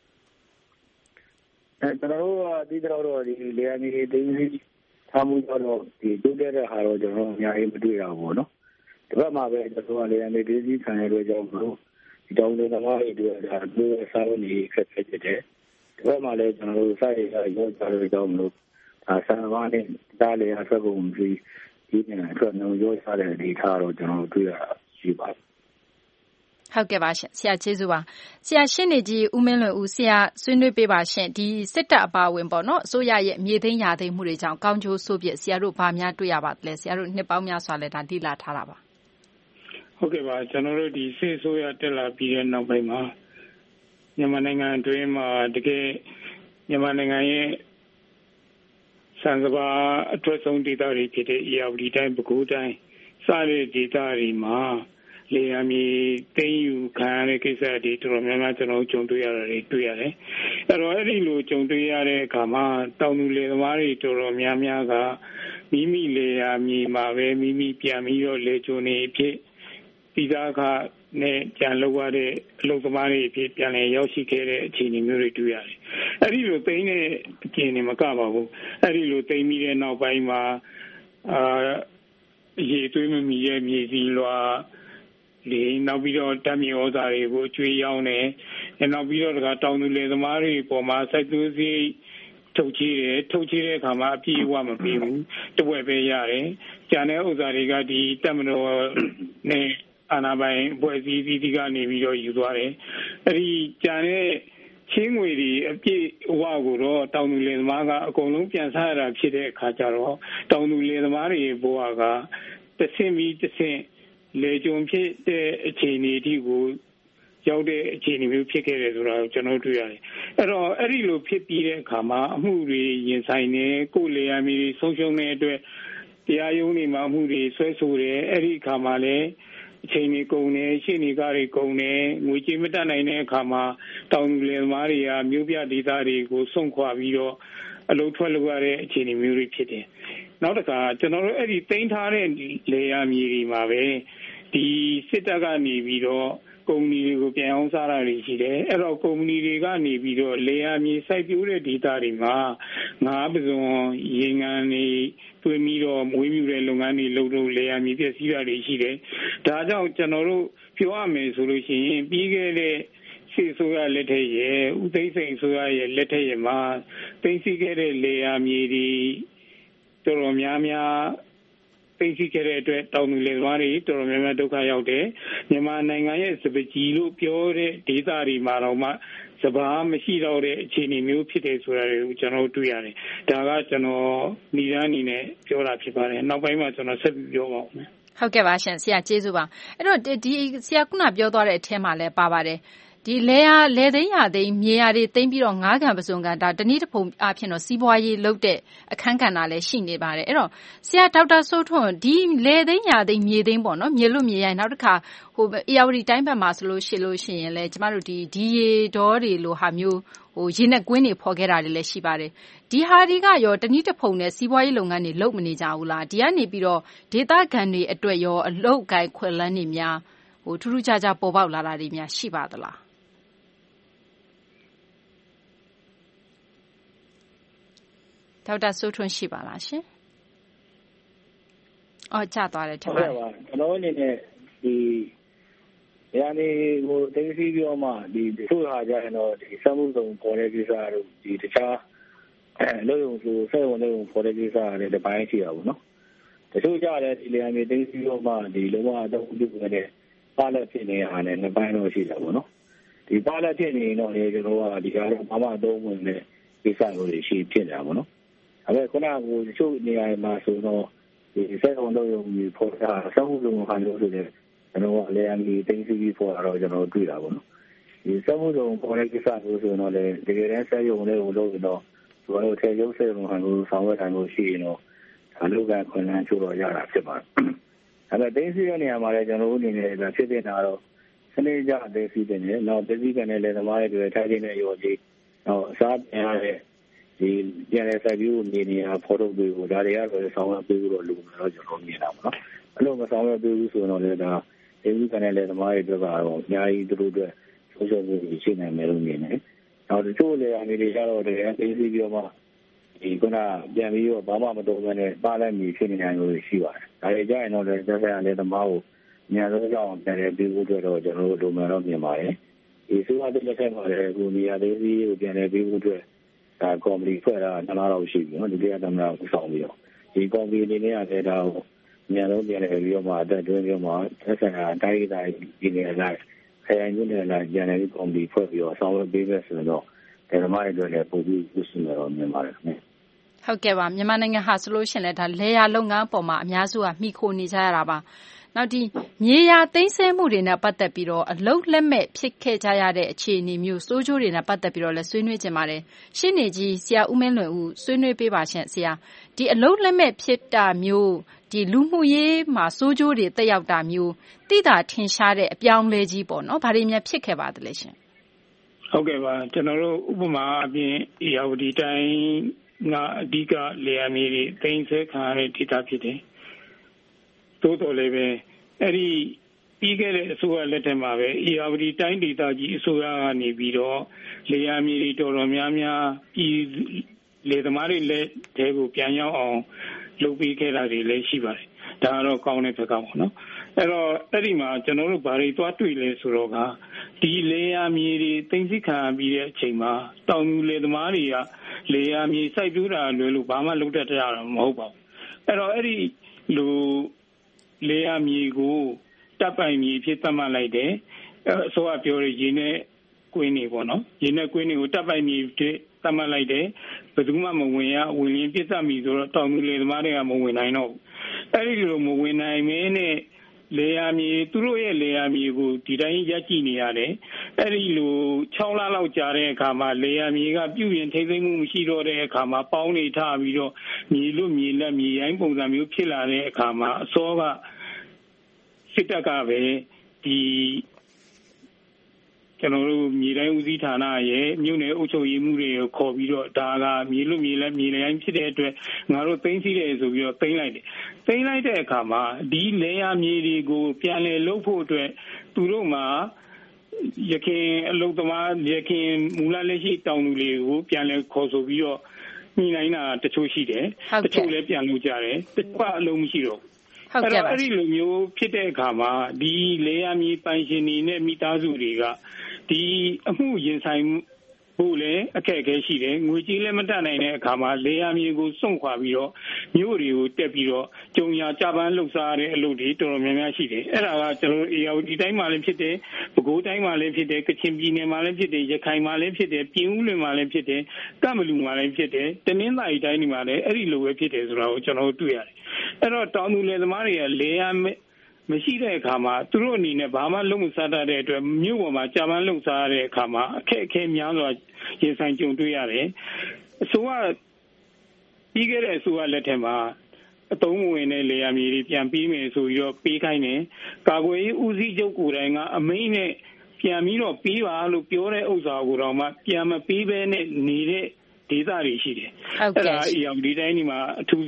အဲကျွန်တော်တို့ကဒီတော့တော့ဒီလေယာဉ်တွေသိမ်းပြီးထားမှုတော့ဒီတိုးတက်တဲ့ဟာတော့ကျွန်တော်အများကြီးမတွေ့ရဘူးပေါ့နော်ဒီဘက်မှာပဲကျွန်တော်ကလေယာဉ်တွေပြည်စည်းခံရတဲ့ကြောင့်မလို့ဒီတောင်းတဲ့သမားတွေတို့ဒါတို့စားလို့နေခက်ခဲကြတယ်ဒီဘက်မှာလည်းကျွန်တော်တို့စိုက်ရရောကြတဲ့ကြောင့်မလို့အာဆန်ဘာနဲ့ဒါလေအဆက်ကုန်ပြီးဒီနေ့အတွက်နှုံရောစားတဲ့ဒီထားတော့ကျွန်တော်တွေ့ရရှိပါတယ်ဟုတ်ကဲ့ပါရှင်ဆရာကျေးဇူးပါဆရာရှင်းနေကြီးဦးမင်းလွင်ဦးဆရာဆွေးနွေးပေးပါရှင်ဒီစစ်တပ်အပါအဝင်ပေါ့နော်အစိုးရရဲ့မြေသိမ်းရာသိမ်းမှုတွေကြောင့်ကောင်းကျိုးဆိုးပြဆရာတို့ဘာများတွေ့ရပါသလဲဆရာတို့နှစ်ပေါင်းများစွာလဲဒါတိလာထားတာပါဟုတ်ကဲ့ပါကျွန်တော်တို့ဒီစစ်အစိုးရတက်လာပြီးတဲ့နောက်ပိုင်းမှာမြန်မာနိုင်ငံအတွင်းမှာတကယ်မြန်မာနိုင်ငံရဲ့စံစဘာအထွတ်ဆုံးဒေသတွေဖြစ်တဲ့ အေရဝတီတိုင်းပဲခူးတိုင်းစတဲ့ဒေသတွေမှာလေယာဉ်မြေသိမ်းယူခံရတဲ့ကိစ္စတွေတော်တော်များများကျွန်တော်ကြုံတွေ့ရတာတွေတွေ့ရတယ်။အဲ့တော့အဲ့ဒီလိုကြုံတွေ့ရတဲ့အခါမှာတောင်သူလယ်သမားတွေတော်တော်များများကမိမိလေယာဉ်မြေမှာပဲမိမိပြန်ပြီးတော့လေကျုံနေဖြစ်ပြီးသားကနဲ့ပြန်လောက်ရတဲ့အလုပ်သမားတွေဖြစ်ပြန်လည်ရောက်ရှိခဲ့တဲ့အခြေအနေမျိုးတွေတွေ့ရတယ်။အဲ့ဒီလိုသိမ်းတဲ့အခြေအနေမကပါဘူး။အဲ့ဒီလိုသိမ်းပြီးတဲ့နောက်ပိုင်းမှာအာရေသွေးမမီရဲ့မြေစီလွာလေနောက်ပြီးတော့ဓာတ်မြေဩဇာတွေကိုကျွေးရောင်းတယ်။နောက်ပြီးတော့တခါတောင်သူလယ်သမားတွေပေါ်မှာစိုက်ပျိုးစီထုတ်ချေတယ်ထုတ်ချေတဲ့အခါမှာအပြည့်အဝမပေးဘူးတဝက်ပဲရတယ်။ကျန်တဲ့ဥစ္စာတွေကဒီတက်မတော်နဲ့အာဏာပိုင်အဖွဲ့အစည်းအသီးသီးကနေပြီးတော့ယူသွားတယ်။အဲဒီကျန်တဲ့ချင်းငွေတွေအပြည့်အဝကိုတော့တောင်သူလယ်သမားကအကုန်လုံးပြန်စားရတာဖြစ်တဲ့အခါကျတော့တောင်သူလယ်သမားတွေဘဝကတဆင့်ပြီးတဆင့်လေကြုံဖြစ်တဲ့အခြေအနေအထိကိုရောက်တဲ့အခြေအနေမျိုးဖြစ်ခဲ့တယ်ဆိုတာကိုကျွန်တော်တွေ့ရတယ်။အဲ့တော့အဲ့ဒီလိုဖြစ်ပြီးတဲ့အခါမှာအမှုတွေရင်ဆိုင်နေကိုယ်လေယာဉ်မြေဆုံးရှုံးတဲ့အတွက်တရားရုံးတွေမှာအမှုတွေဆွဲဆိုတယ်အဲ့ဒီအခါမှာလည်းအချိန်ကြီးကုန်နေရှင်းနေကြတွေကုန်နေငွေကြေးမတတ်နိုင်တဲ့အခါမှာတောင်သူလယ်သမားတွေကမြို့ပြဒေသတွေကိုစွန့်ခွာပြီးတော့အလုပ်ထွက်လုပ်ရတဲ့အခြေအနေမျိုးတွေဖြစ်တယ်။နောက်တစ်ခါကျွန်တော်တို့အဲ့ဒီတိမ့်ထားတဲ့လေယာဉ်မြေတွေမှာပဲဒီစစ်တပ်ကနေပြီးတော့ကုမ္ပဏီတွေကိုပြန်အောင်စားတာတွေရှိတယ်အဲ့တော့ကုမ္ပဏီတွေကနေပြီးတော့လေယာဉ်မြေစိုက်ပျိုးတဲ့ဒေသတွေမှာငါးပစုံရေငန်းတွေတွင်းပြီးတော့မွေးမြူတဲ့လုပ်ငန်းတွေလုပ်လို့လေယာဉ်မြေပြည့်စည်တာတွေရှိတယ်ဒါကြောင့်ကျွန်တော်တို့ပြောရမယ်ဆိုလို့ရှိရင်ပြီးခဲ့တဲ့စစ်ဆိုရလက်ထက်ရဲ့ဦးသိန်းစိန်ဆိုရရဲ့လက်ထက်ရဲ့မှာသိသိခဲ့တဲ့လေယာဉ်မြေတွေတော်တော်များများသိသိခဲ့တဲ့အတွက်တောင်သူလယ်သမားတွေတော်တော်များများဒုက္ခရောက်တယ်မြန်မာနိုင်ငံရဲ့စပကြီးလို့ပြောတဲ့ဒေသတွေမှာတော့မှစဘာမရှိတော့တဲ့အခြေအနေမျိုးဖြစ်တယ်ဆိုတာကိုကျွန်တော်တွေ့ရတယ်ဒါကကျွန်တော်ဏ္ဍာန်အနေနဲ့ပြောတာဖြစ်ပါတယ်နောက်ပိုင်းမှာကျွန်တော်ဆက်ပြီးပြောပါဦးမယ်ဟုတ်ကဲ့ပါရှင်ဆရာကျေးဇူးပါအဲ့တော့ဒီဆရာခုနပြောသွားတဲ့အထက်မှာလည်းပါပါတယ်ဒီလေယာလေသိန်းရသိန်းမြေယာတွေသိမ်းပြီးတော့ငါးကန်ပစုံကန်ဒါတနည်းတစ်ပုံအဖြစ်တော့စီးပွားရေးလုပ်တဲ့အခန်းကဏ္ဍလည်းရှိနေပါတယ်အဲ့တော့ဆရာဒေါက်တာစိုးထွန်းဒီလေသိန်းရသိန်းမြေသိန်းပေါ့နော်မြေလွတ်မြေရိုင်းနောက်တစ်ခါဟိုအေရဝတီတိုင်းဘက်မှာဆိုလို့ရှိလို့ရှိရင်လည်းကျမတို့ဒီဒီရေဒေါ်တွေလိုဟာမျိုးဟိုရေနဲ့ကွင်းတွေဖော်ခဲ့တာတွေလည်းရှိပါတယ်ဒီဟာတွေကရောတနည်းတစ်ပုံနဲ့စီးပွားရေးလုပ်ငန်းတွေလုပ်မနေကြဘူးလားဒီကနေပြီးတော့ဒေသခံတွေအတွက်ရောအလုပ်ကိုင်ခွင့်လန်းနေများဟဟိုထူးထူးခြားခြားပေါ်ပေါက်လာတာတွေများရှိပါသလားဒေါက်တာစိုးထွန်းရှိပါလားရှင်အော်ကြားသွားတယ်ထင်ပါတယ်ကျွန်တော်အနေနဲ့ဒီရန်ဒီကိုတင်းစီပြောမှဒီသူ့ဟာကြရင်တော့ဒီစမှုစုံပေါ်တဲ့ကိစ္စတို့ဒီတခြားအဲလို့ရုံဆိုဆက်ဝင်လို့ပေါ်တဲ့ကိစ္စတွေတပိုင်းရှိတာပေါ့နော်တချို့ကြတယ်ဒီလေအမေတင်းစီပြောမှဒီလုံးဝတော့ပြုတ်နေတဲ့ပါလက်ဖြစ်နေရတယ်နှစ်ပိုင်းတော့ရှိတာပေါ့နော်ဒီပါလက်ဖြစ်နေတော့လေကျွန်တော်ကဒီကားတော့ဘာမှသုံးဝင်တဲ့ကိစ္စတွေရှိဖြစ်နေတာပေါ့နော်အဲ့ခုနကကိုတချို့နေရာမှာဆိုတော့ဒီဆက်ဝင်လို့ရုံကြီးပေါ်တာစမှုစုံခံလို့ဆိုတဲ့ကျွန်တော်ကလေအမေတင်းစီပြီးပေါ်တော့ကျွန်တော်တွေ့တာပေါ့နော်ဒီစမှုစုံပေါ်တဲ့ကိစ္စလို့ဆိုတော့လေတကယ်တမ်းဆက်ရုံလေးကိုလုပ်ပြီးတော့သူတို့ထဲရုပ်ဆက်ရုံခံလို့ဆောင်ရွက်တိုင်းလို့ရှိရင်တော့အလုပ်ကခွင့်လန်းချိုးတော့ရတာဖြစ်ပါတယ်။အဲ့ဒါတင်းစီရဲ့နေရာမှာလည်းကျွန်တော်တို့အနေနဲ့ဖြစ်နေတာတော့စနေကြတင်းစီတဲ့နဲ့နောက်တင်းစီကနေလည်းသမားတွေထိုင်နေတဲ့ရောကြီးနောက်အစားပြန်ရတဲ့ဒီပြန်တဲ့ဆက်ပြီးနေနေရဖော်ထုတ်ပြီးဒါတွေကတော့ဆောင်ရွက်ပြီးတော့လူမျိုးတော့ကျွန်တော်မြင်တာပေါ့နော်။အဲ့လိုမဆောင်ရွက်ပြီးဆိုတော့လည်းဒါတင်းစီကနေလည်းသမားတွေအတွက်ကတော့အများကြီးသူတို့အတွက်ဆုံးရှုံးမှုရှိနိုင်မယ်လို့မြင်တယ်။နောက်တချို့လည်းအမေရိကတော့တကယ်တင်းစီပြောမှဒီကပြန်ပြီးတော့ဘာမှမတော်ဘဲနဲ့ပါလိုက်မိဖြစ်နေနိုင်လို့ရှိပါတယ်။ဒါကြရင်တော့လည်းသက်ဆိုင်ရာလည်းသမားကိုညံလို့ကြောင်းပြန်ပြီးပြီးဖို့တော့ကျွန်တော်တို့လိုမှန်တော့မြင်ပါတယ်။ဒီဆိုအပ်တဲ့လက်ထက်မှာလည်းကိုနေရာသေးသေးကိုပြန်ပြီးပြီးဖို့အတွက်ဒါကော်မတီဖွဲ့တာနှစ်လလောက်ရှိပြီနော်ဒီတရားသမ္မတကိုဆောင်ပြီးတော့ဒီကော်မတီအနေနဲ့လည်းဒါကိုညံလို့ပြန်ပြီးတော့မှအသက်တွင်းပြီးမှသက်ဆိုင်ရာတိုင်းတိုင်းဒီနေရာလိုက်ခရိုင်ညွှန်နယ်လိုက်ညံနေကော်မတီဖွဲ့ပြီးတော့ဆောင်ရွက်ပေးမယ်ဆိုတော့ဒီမှာတွေလည်းပုံပြီးပြုစုနေတော့မြင်ပါတယ်ခင်ဗျဟုတ်ကဲ့ပါမြန်မာနိုင်ငံဟာဆိုလို့ရှိရင်လည်းဒါလေယာလုပ်ငန်းပေါ်မှာအများစုကမှီခိုနေကြရတာပါနောက်ဒီမြေယာသိမ်းဆည်းမှုတွေနဲ့ပတ်သက်ပြီးတော့အလုတ်လက်မဲ့ဖြစ်ခဲ့ကြရတဲ့အခြေအနေမျိုးစိုးကျိုးတွေနဲ့ပတ်သက်ပြီးတော့လည်းဆွေးနွေးကြပါတယ်ရှင်းနေကြီးဆရာဦးမင်းလွင်ဦးဆွေးနွေးပေးပါရှင်ဆရာဒီအလုတ်လက်မဲ့ဖြစ်တာမျိုးဒီလူမှုရေးမှာစိုးကျိုးတွေတက်ရောက်တာမျိုးတိတာထင်ရှားတဲ့အပြောင်းလဲကြီးပေါ့နော်ဘာတွေများဖြစ်ခဲ့ပါသလဲရှင်ဟုတ်ကဲ့ပါကျွန်တော်တို့ဥပမာအပြင်အေယာဝတီတိုင်းငါအဓိကလေယာဉ်မြေတွေသိမ်းဆည်းခံရတဲ့ဒေသဖြစ်တယ်။သို့တော်လည်းပဲအဲ့ဒီပြီးခဲ့တဲ့အစိုးရလက်ထက်မှာပဲအေယာဝတီတိုင်းဒေသကြီးအစိုးရကနေပြီးတော့လေယာဉ်မြေတွေတော်တော်များများပြည်လေသမားတွေလက်ထဲကိုပြန်ရောက်အောင်လုပ်ပေးခဲ့တာတွေလည်းရှိပါတယ်။ဒါကတော့ကောင်းတဲ့ဘက်ကပေါ့နော်။အဲ့တော့အဲ့ဒီမှာကျွန်တော်တို့ဘာတွေသွားတွေ့လဲဆိုတော့ကဒီလေယာဉ်မြေတွေသိမ်းဆည်းခံရပြီးတဲ့အချိန်မှာတောင်သူလေသမားတွေကလေယာဉ်မြေစိုက်ပျိုးတာလွယ်လို့ဘာမှလုပ်တတ်ကြတာမဟုတ်ပါဘူးအဲ့တော့အဲ့ဒီလူလေယာဉ်မြေကိုတပ်ပိုင်မြေဖြစ်သတ်မှတ်လိုက်တယ်အစိုးရပြောရရေနဲ့ကွင်းနေပေါ့နော်ရေနဲ့ကွင်းတွေကိုတပ်ပိုင်မြေဖြစ်သတ်မှတ်လိုက်တယ်ဘယ်သူမှမဝင်ရဝင်ရင်ပြစ်သတ်မိဆိုတော့တောင်သူလေသမားတွေကမဝင်နိုင်တော့ဘူးအဲ့ဒီလိုမဝင်နိုင်မင်းနဲ့လေယာဉ်မြေသူတို့ရဲ့လေယာဉ်မြေကိုဒီတိုင်းရက်ကြည့်နေရတယ်အဲ့ဒီလို၆လလောက်ကြာတဲ့အခါမှာလေယာဉ်မြေကပြုပြင်ထိန်းသိမ်းမှုမရှိတော့တဲ့အခါမှာပေါင်းနေထပြီးတော့မြေလွတ်မြေလက်မြေရိုင်းပုံစံမျိုးဖြစ်လာတဲ့အခါမှာအစောကစစ်တပ်ကပဲဒီကျွန်တော်တို့မြေတိုင်းဦးစီးဌာနရဲ့မြို့နယ်အုပ်ချုပ်ရေးမှုတွေကိုခေါ်ပြီးတော့ဒါကမြေလွတ်မြေလက်မြေရိုင်းဖြစ်တဲ့အတွက်ငါတို့သိမ်းစီတယ်ဆိုပြီးတော့သိမ်းလိုက်တယ်သိမ်းလိုက်တဲ့အခါမှာဒီလေယာမြေတွေကိုပြန်လည်လုပ်ဖို့အတွက်သူတို့မှာရခင်အလုပ်သမားရခင်မူလလက်ရှိတောင်သူတွေကိုပြန်လည်ခေါ်ဆိုပြီးတော့ညှိနှိုင်းတာတချို့ရှိတယ်တချို့လည်းပြန်လုပ်ကြတယ်တချို့အလုံးမရှိတော့အဲ့တော့အဲ့ဒီလိုမျိုးဖြစ်တဲ့အခါမှာဒီလေယာမြေပိုင်ရှင်တွေနဲ့မိသားစုတွေကဒီအမှုရင်ဆိုင်ဖို့လည်းအခက်အခဲရှိတယ်ငွေကြေးလည်းမတတ်နိုင်တဲ့အခါမှာလေယာမြေကိုစွန့်ခွာပြီးတော့မြို့တွေကိုတက်ပြီးတော့ကြုံရာကြပန်းလှုပ်ရှားတဲ့အလုပ်တွေတော်တော်များများရှိတယ်အဲ့ဒါကကျွန်တော်တို့အေယာဝတီတိုင်းမှာလည်းဖြစ်တယ်ပဲခူးတိုင်းမှာလည်းဖြစ်တယ်ကချင်ပြည်နယ်မှာလည်းဖြစ်တယ်ရခိုင်မှာလည်းဖြစ်တယ်ပြင်ဦးလွင်မှာလည်းဖြစ်တယ်ကမ္ဘလူမှာလည်းဖြစ်တယ်တနင်္သာရီတိုင်းမှာလည်းအဲ့ဒီလိုပဲဖြစ်တယ်ဆိုတာကိုကျွန်တော်တို့တွေ့ရတယ်အဲ့တော့တောင်သူလယ်သမားတွေကလေယာမရှိတဲ့အခါမှာသူတို့အနေနဲ့ဘာမှလုံးမစားတတ်တဲ့အတွက်မြို့ပေါ်မှာကြာပန်းလုံစားရတဲ့အခါမှာအခက်အခဲများစွာရင်ဆိုင်ကြုံတွေ့ရတယ်အစိုးရပြီးခဲ့တဲ့အစိုးရလက်ထက်မှာအသုံးဝင်တဲ့လေယာမြေတွေပြန်ပြီးမယ်ဆိုပြီးတော့ပေးခိုင်းတယ်ကာကွယ်ရေးဦးစီးချုပ်ကိုယ်တိုင်ကအမိန့်နဲ့ပြန်ပြီးတော့ပြီးပါလို့ပြောတဲ့ဥစ္စာကိုတော့မှပြန်မပြီးဘဲနဲ့နေတဲ့ဒေသတွေရှိတယ်အဲ့ဒါအီအောင်ဒီတိုင်းဒီမှာအထူးဖြင့်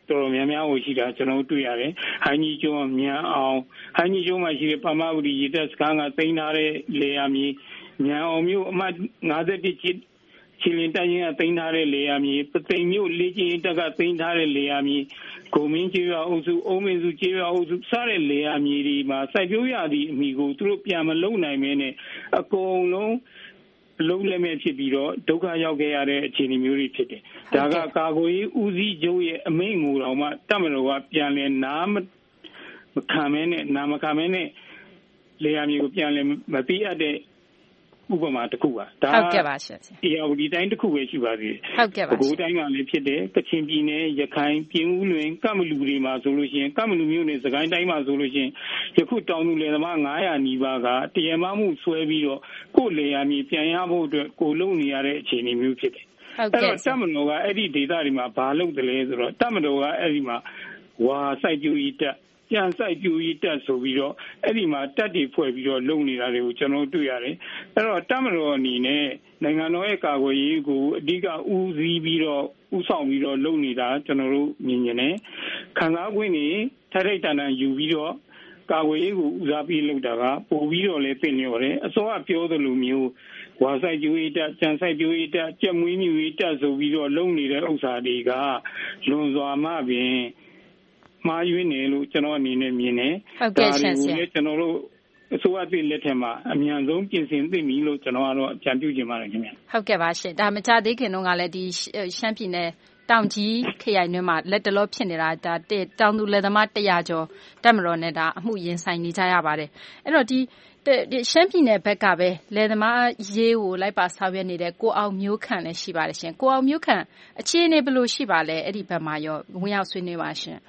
တော်တော်များများကိုရှိတာကျွန်တော်တွေ့ရတယ်ဟိုင်းကြီးကျွန်းမြန်အောင်ဟိုင်းကြီးကျွန်းမှာရှိတဲ့ပမဝတီရေတပ်စခန်းကသိမ်းထားတဲ့လေယာမြေမြန်အောင်မြို့အမှတ်၅၁ချစ်ချီလင်တိုင်းရင်ကသိမ်းထားတဲ့လေယာမြေပသိမ်မြို့လေးကျင်းတက်ကသိမ်းထားတဲ့လေယာမြေကိုမင်းကျေးရွာအုပ်စုအုံးမင်းစုကျေးရွာအုပ်စုစတဲ့လေယာမြေတွေမှာစိုက်ပျိုးရသည့်အမိကိုသူတို့ပြန်မလုံနိုင်မဲနဲ့အကုန်လုံးလုံးလည်းမဲ့ဖြစ်ပြီးတော့ဒုက္ခရောက်ခဲ့ရတဲ့အခြေအနေမျိုးတွေဖြစ်တယ်။ဒါကကာကွယ်ရေးဦးစီးချုပ်ရဲ့အမိန့်ကိုတော့မှတပ်မတော်ကပြန်လည်နားမခံမဲနဲ့နာမခံမဲနဲ့လေယာမြေကိုပြန်လည်မပေးအပ်တဲ့ဥပမာတစ်ခုပါဒါဟုတ်ကဲ့ပါရှင်။အေဒီတိုင်းတစ်ခုပဲရှိပါသေးတယ်။ဟုတ်ကဲ့ပါ။ဘိုးတိုင်းမှာလည်းဖြစ်တယ်။ကချင်ပြည်နယ်ရခိုင်ပြည်ဦးလွင်ကမ္မလူတွေမှာဆိုလို့ရှိရင်ကမ္မလူမျိုးနယ်စကိုင်းတိုင်းမှာဆိုလို့ရှိရင်ယခုတောင်သူလယ်သမား၅ရာနီးပါးကတရားမမှုဆွဲပြီးတော့ကိုယ်လေယာမြေပြန်ရဖို့အတွက်ကိုလုံနေရတဲ့အခြေအနေမျိုးဖြစ်တယ်။အဲ့တော့တပ်မတော်ကအဲ့ဒီဒေသတွေမှာဘာလုပ်တယ်လဲဆိုတော့တပ်မတော်ကအဲ့ဒီမှာဝါစိုက်ပျိုးရေးတပ်ပြန်စိုက်ပျိုးရေးတက်ဆိုပြီးတော့အဲ့ဒီမှာတက်တွေဖွဲ့ပြီးတော့လုပ်နေတာတွေကိုကျွန်တော်တွေ့ရတယ်အဲ့တော့တပ်မတော်အနေနဲ့နိုင်ငံတော်ရဲ့ကာကွယ်ရေးကိုအဓိကဦးစီးပြီးတော့ဦးဆောင်ပြီးတော့လုပ်နေတာကျွန်တော်တို့မြင်မြင်နေခံစား권နေထိုက်ထိုက်တန်တန်ယူပြီးတော့ကာကွယ်ရေးကိုဦးစားပေးလုပ်တာကပို့ပြီးတော့လည်းပြင်လျော်တယ်အစောကပြောသလိုမျိုးဝါစိုက်ပျိုးရေးတက်ကြံစိုက်ပျိုးရေးတက်ကြက်မွေးမြူရေးတက်ဆိုပြီးတော့လုပ်နေတဲ့ဥစ္စာတွေကလွန်စွာမှပင်မှားယွင်းနေလို့ကျွန်တော်အနေနဲ့မြင်နေဟုတ်ကဲ့ဆရာဆရာကျွန်တော်တို့အစိုးရပြည်လက်ထက်မှာအမြန်ဆုံးပြင်ဆင်သင့်ပြီလို့ကျွန်တော်ကတော့အကြံပြုချင်ပါတယ်ခင်ဗျဟုတ်ကဲ့ပါရှင်ဒါမကြသေးခင်တုန်းကလည်းဒီရှမ်းပြည်နယ်တောင်ကြီးခရိုင်တွင်းမှာလက်တလောဖြစ်နေတာဒါတောင်သူလယ်သမားတရာကျော်တက်မတော်နဲ့ဒါအမှုရင်ဆိုင်နေကြရပါတယ်အဲ့တော့ဒီရှမ်းပြည်နယ်ဘက်ကပဲလယ်သမားရေးကိုလိုက်ပါဆောင်ရွက်နေတဲ့ကိုအောင်မျိုးခန့်လည်းရှိပါတယ်ရှင်ကိုအောင်မျိုးခန့်အခြေအနေဘယ်လိုရှိပါလဲအဲ့ဒီဘက်မှာရောဝင်ရောက်ဆွေးနွေးပါရှင်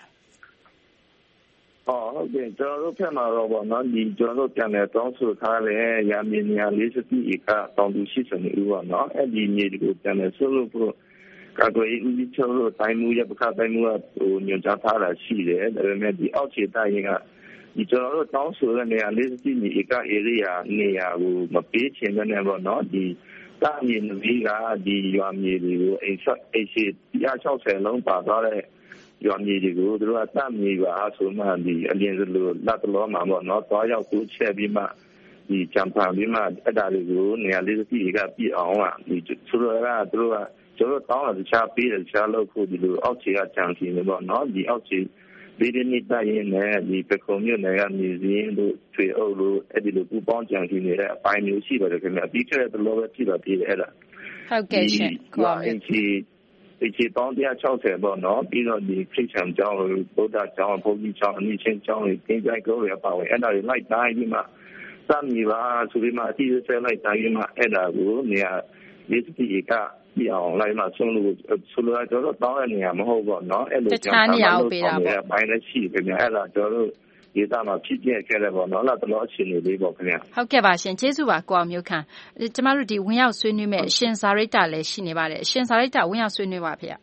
ဟုတ်ကဲ့ကျွန်တော်တို့ဖက်မှာတော့ဗောနော်ဒီကျွန်တော်တို့ပြန်လဲတောင်းဆိုထားတဲ့ရာမီနီယာလေးစိဧကတောင်သူရှိစနေဦးဗောနော်အဲ့ဒီမြေတွေကိုပြန်လဲဆွလို့ဖို့ကာကွယ်ရေးဦးစီးချုပ်တို့တိုင်းမှုရပခတိုင်းမှုကဟိုညွှန်ကြားထားတာရှိတယ်ဒါပေမဲ့ဒီအောက်ခြေတိုင်းကဒီကျွန်တော်တို့တောင်းဆိုတဲ့နေရာလေးစိဧက area နေရာကိုမပေးချင်တဲ့နေဗောနော်ဒီတာမြေနဗီကဒီရွာမြေတွေကိုအိမ်ဆက်အိမ်ရှိone hundred sixtyလုံးပါသွားတဲ့ရွာမြေတွေကိုသူတို့ကတတ်မြေပါဆိုမှဒီအရင်ကလိုလက်တော်မှာပေါ့နော်သွားရောက်ကိုချက်ပြီးမှဒီဂျမ်ပါပြီးမှအဲ့ဒါတွေကိုနေရာလေးစိကပြည့်အောင်อ่ะဒီဆိုတော့ကသူတို့ကကျွန်တော်တောင်းတာတခြားပေးတယ်တခြားလို့ခုဒီလိုအောက်ခြေကဂျမ်စီနေပေါ့နော်ဒီအောက်ခြေဒီဒီနေ့တိုင်းနဲ့ဒီပကုံမြို့နယ်ကမြေစင်းတို့ထွေအုပ်လို့အဲ့ဒီလိုပူပေါင်းဂျမ်စီနေတဲ့အပိုင်းမျိုးရှိပါတယ်ခင်ဗျအပြီးကျတဲ့လိုပဲဖြစ်တော့ပြည်တယ်အဲ့ဒါဟုတ်ကဲ့ရှင်ကိုအောင်မျိုးဒီချီပေါင်းone hundred sixtyပေါ့နော်ပြီးတော့ဒီခရစ်ယာန်ကျောင်းဗုဒ္ဓကျောင်းဘုန်းကြီးကျောင်းအနည်းချင်းကျောင်းတွေသင်္ကြန်ကိုရပါဝင်အဲ့ဒါတွေလိုက်တိုင်းပြီးမှစမ်းမိပါဆိုပြီးမှအတိအကျလိုက်တိုင်းပြီးမှအဲ့ဒါကိုနေရာလေးစိကပြအောင်လိုက်မှဆုံးလို့ဆိုလိုကျွန်တော်တောင်းတဲ့နေရာမဟုတ်ပေါ့နော်အဲ့လိုကျောင်းသားလို့ပေးတာပေါ့ဘိုင်းလည်းရှိခင်ဗျအဲ့ဒါကျွန်တော်ဒေသမှာဖြစ်ပြခဲ့တယ်ပေါ့နော်လာတော့အခြေအနေလေးပေါ့ခင်ဗျဟုတ်ကဲ့ပါရှင်ကျေးဇူးပါကိုအောင်မျိုးခန့်ကျမတို့ဒီဝင်ရောက်ဆွေးနွေးမဲ့အရှင်ဇာရိတ္တလည်းရှိနေပါတယ်အရှင်ဇာရိတ္တဝင်ရောက်ဆွေးနွေးပါဖေ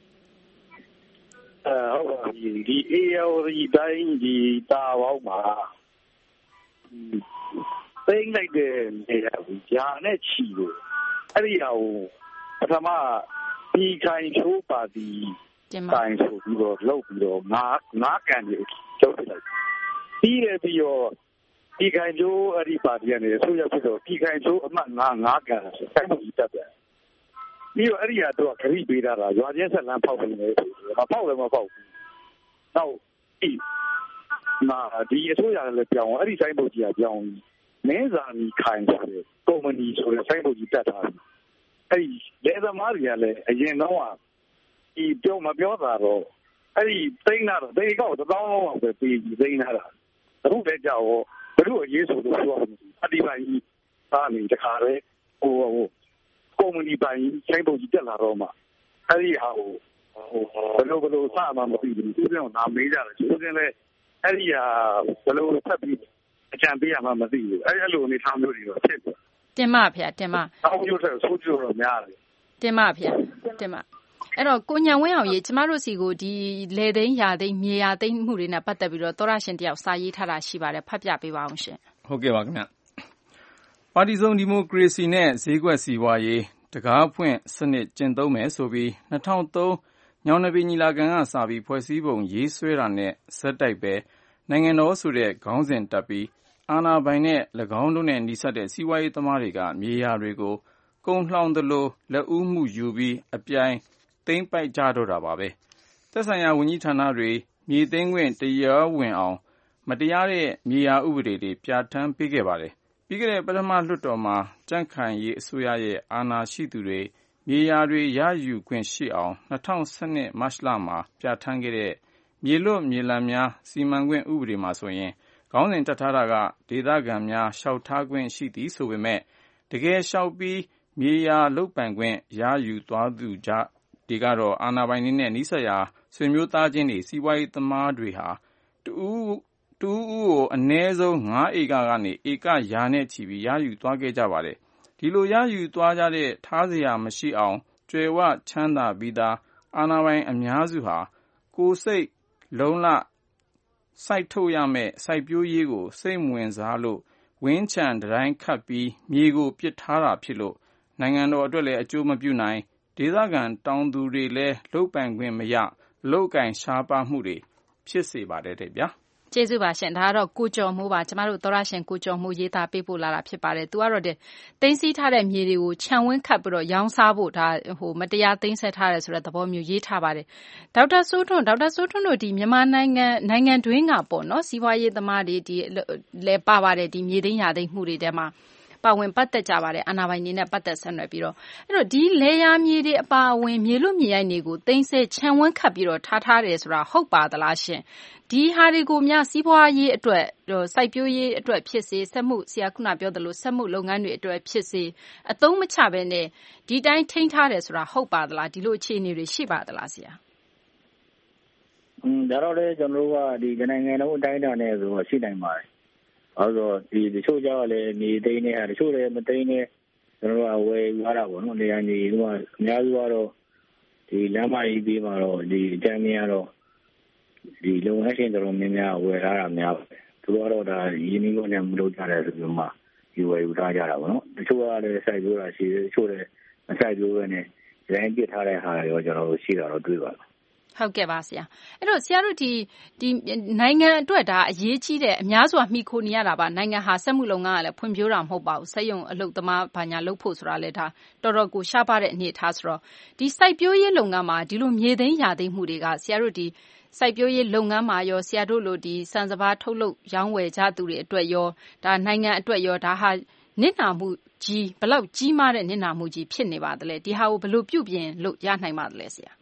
အဲဟုတ်ပါပြီဒီအေယောဒီတိုင်းဒီတာပေါင်းမှာသိမ့်လိုက်တဲ့နေရာကိုဂျာနဲ့ချီလို့အဲ့ဒီဟာကိုပထမဒီခိုင်ချိုးပါတီတိုင်ဆိုပြီးတော့လှုပ်ပြီးတော့ငါးငါးကန်တွေကျုပ်လိုက်ပြီးတယ်ပြီးတော့ဒီခိုင်ချိုးအဲ့ဒီပါတီကနေဆိုရဖြစ်တော့ဒီခိုင်ချိုးအမှတ်ငါးငါးကန်ဆိုအဲ့လိုကြီးတက်တယ်ပြီးတော့အဲ့ဒီဟာတော့ခရီးပေးတာရွာချင်းဆက်လန်းဖောက်နေတယ်မဖောက်လည်းမဖောက်ဘူးနောက်ဒီမာဒီအစိုးရလည်းပြောင်းအဲ့ဒီဆိုင်ပုတ်ကြီးကပြောင်းမင်းစာမီခိုင်ဆိုတဲ့ကုမ္ပဏီဆိုတဲ့ဆိုင်ပုတ်ကြီးတက်ထားတယ်အဲ့ဒီလေသမားတွေကလည်းအရင်တော့ဒီပြောမပြောတာတော့အဲ့ဒီသိန်းလာတော့ဒီကောက်တစ်သောင်းလောက်ပဲပြီးသိန်းလာတာအခုလည်းကြောက်ဘယ်လိုအရေးဆိုလို့ပြောရမလဲအဒီပိုင်းသားနေတခါလေဟိုဟိုကုမ္ပဏီပိုင်းဆိုင်ပုတ်ကြီးတက်လာတော့မှအဲ့ဒီဟာဟိုဘယ်လိုဘယ်လိုစမှမသိဘူးသူတို့ကနာမေးကြတယ်သူတို့လည်းအဲ့ဒီဟာဘယ်လိုဆက်ပြီးအကြံပေးရမှမသိဘူးအဲ့ဒီလိုအနေထားမျိုးတွေတော့ဖြစ်တယ်တင်မဖေတင်မအောက်ရုပ်ထက်ဆိုးကျိုးတော့များတယ်တင်မဖေတင်မအဲ့တော့ကိုညံဝင်းအောင်ရေကျမတို့စီကိုဒီလေသိန်းရာသိန်းမြေယာသိန်းမှုတွေနဲ့ပတ်သက်ပြီးတော့သောရရှင်တယောက်စာရေးထားတာရှိပါတယ်ဖတ်ပြပေးပါအောင်ရှင်ဟုတ်ကဲ့ပါခင်ဗျပါတီစုံဒီမိုကရေစီနဲ့ဈေးကွက်စီးပွားရေးတကားဖွင့်စနစ်ကျင့်သုံးမယ်ဆိုပြီး၂၀၀၃ညောင်နှစ်ပင်ညီလာခံကစပြီးဖွဲ့စည်းပုံရေးဆွဲတာနဲ့ဆက်တိုက်ပဲနိုင်ငံတော်ဆိုတဲ့ခေါင်းစဉ်တပ်ပြီးအာဏာပိုင်နဲ့၎င်းတို့နဲ့နှိစပ်တဲ့စီးပွားရေးသမားတွေကမြေယာတွေကိုကုန်လှောင်သလိုလက်ဦးမှုယူပြီးအပြိုင်သိမ်းပိုက်ကြတော့တာပါပဲသက်ဆိုင်ရာဝန်ကြီးဌာနတွေမြေသိမ်းခွင့်တရားဝင်အောင်မတရားတဲ့မြေယာဥပဒေတွေပြဋ္ဌာန်းပေးခဲ့ပါတယ်ပြီးခဲ့တဲ့ပထမလွှတ်တော်မှာကြံ့ခိုင်ရေးအစိုးရရဲ့အာဏာရှိသူတွေမြေယာတွေရယူခွင့်ရှိအောင်၂၀၁၂မတ်လမှာပြဋ္ဌာန်းခဲ့တဲ့မြေလွတ်မြေလပ်များစီမံခွင့်ဥပဒေမှာဆိုရင်ခေါင်းစဉ်တပ်ထားတာကဒေသခံများလျှောက်ထားခွင့်ရှိသည်ဆိုပေမဲ့တကယ်လျှောက်ပြီးမြေယာလုတ်ပိုင်ခွင့်ရယူသွားသူကြတွေကတော့အာဏာပိုင်တွေနဲ့နှိစက်ရာဆွေမျိုးသားချင်းတွေစီးပွားရေးသမားတွေဟာတူတူကိုအနည်းဆုံး၅ဧကကနေဧကရာနဲ့ချီပြီးရယူသွားခဲ့ကြပါတယ်ဒီလိုရယူသွားကြတဲ့ထားစရာမရှိအောင်ကျွယ်ဝချမ်းသာပြီးသားအာဏာပိုင်အများစုဟာကိုယ်စိတ်လုံးလစိုက်ထုတ်ရမယ့်စိုက်ပျိုးရေးကိုစိတ်မဝင်စားလို့ဝင်းချံတိုင်းခတ်ပြီးမြေကိုပစ်ထားတာဖြစ်လို့နိုင်ငံတော်အတွက်လည်းအကျိုးမပြုနိုင်ဒေသခံတောင်သူတွေလည်းလုတ်ပိုင်ခွင့်မရလုတ်ကင်ရှားပါမှုတွေဖြစ်စေပါတယ်တဲ့ဗျာကျေးဇူးပါရှင်ဒါကတော့ကိုကျော်မိုးပါကျမတို့သောရရှင်ကိုကျော်မိုးရေးသားပေးပို့လာတာဖြစ်ပါတယ်သူကတော့တင်းစီးထားတဲ့မြေတွေကိုခြံဝင်းခတ်ပြီးတော့ရောင်းစားဖို့ဒါဟိုမတရားသိမ်းဆက်ထားတယ်ဆိုတဲ့သဘောမျိုးရေးထားပါတယ်ဒေါက်တာစိုးထွန်းဒေါက်တာစိုးထွန်းတို့ဒီမြန်မာနိုင်ငံနိုင်ငံတွင်းကပေါ့နော်စီးပွားရေးသမားတွေဒီလဲပါပါတယ်ဒီမြေသိမ်းရာသိမ်းမှုတွေထဲမှာပါဝင်ပတ်သက်ကြပါတယ်အာဏာပိုင်တွေနဲ့ပတ်သက်ဆက်နွယ်ပြီးတော့အဲ့တော့ဒီလေယာမြေတွေအပါအဝင်မြေလွတ်မြေရိုက်တွေကိုသိမ်းဆဲခြံဝန်းခတ်ပြီးတော့ထားထားတယ်ဆိုတာဟုတ်ပါသလားရှင်ဒီဟာတွေကိုများစီးပွားရေးအတွက်စိုက်ပျိုးရေးအတွက်ဖြစ်စေစက်မှုဆရာခုနပြောသလိုစက်မှုလုပ်ငန်းတွေအတွက်ဖြစ်စေအသုံးမချဘဲနဲ့ဒီတိုင်းထိန်းထားတယ်ဆိုတာဟုတ်ပါသလားဒီလိုအခြေအနေတွေရှိပါသလားဆရာอืมဒါတော့လေကျွန်တော်တို့ကဒီနိုင်ငံလုံးအတိုင်းအတာနဲ့ဆိုတော့ရှိနိုင်ပါတယ်အဲဆိုဒီတချို့ကြောက်လည်းမြေသိမ်းနေတာတချို့လည်းမသိမ်းနေကျွန်တော်တို့ကဝယ်ယူရတာပေါ့နော်နေရာကြီးကအများစုကတော့ဒီလမ်းမကြီးပြီးမှတော့ဒီအတန်းများတော့ဒီလုံငန်းရှင်တော်များများဝယ်ထားတာများပါတယ်သူတို့ကတော့ဒါရင်းနှီးမှုနဲ့မလုပ်ကြတဲ့ဆိုပြီးမှဒီဝယ်ယူထားကြတာပေါ့နော်တချို့ကလည်းစိုက်ပျိုးတာရှိတယ်တချို့လည်းမစိုက်ပျိုးဘဲနဲ့ဒီတိုင်းပစ်ထားတဲ့ဟာတွေရောကျွန်တော်တို့ရှိတာတော့တွေ့ပါလားဟုတ်ကဲ့ပါဆရာအဲ့တော့ဆရာတို့ဒီဒီနိုင်ငံအတွက်ဒါအရေးကြီးတဲ့အများစွာမှီခိုနေရတာပါနိုင်ငံဟာစက်မှုလုပ်ငန်းကလည်းဖွံ့ဖြိုးတာမဟုတ်ပါဘူးစက်ရုံအလုပ်သမားဘာညာလုပ်ဖို့ဆိုတာလည်းဒါတော်တော်ကိုရှားပါတဲ့အနေအထားဆိုတော့ဒီစိုက်ပျိုးရေးလုပ်ငန်းမှာဒီလိုမြေသိမ်းရာသိမ်းမှုတွေကဆရာတို့ဒီစိုက်ပျိုးရေးလုပ်ငန်းမှာရောဆရာတို့လိုဒီစံစပါးထုတ်လုပ်ရောင်းဝယ်ကြသူတွေအတွက်ရောဒါနိုင်ငံအတွက်ရောဒါဟာနစ်နာမှုကြီးဘလောက်ကြီးမားတဲ့နစ်နာမှုကြီးဖြစ်နေပါသလဲဒီဟာကိုဘယ်လိုပြုပြင်လို့ရနိုင်ပါသလဲဆရာ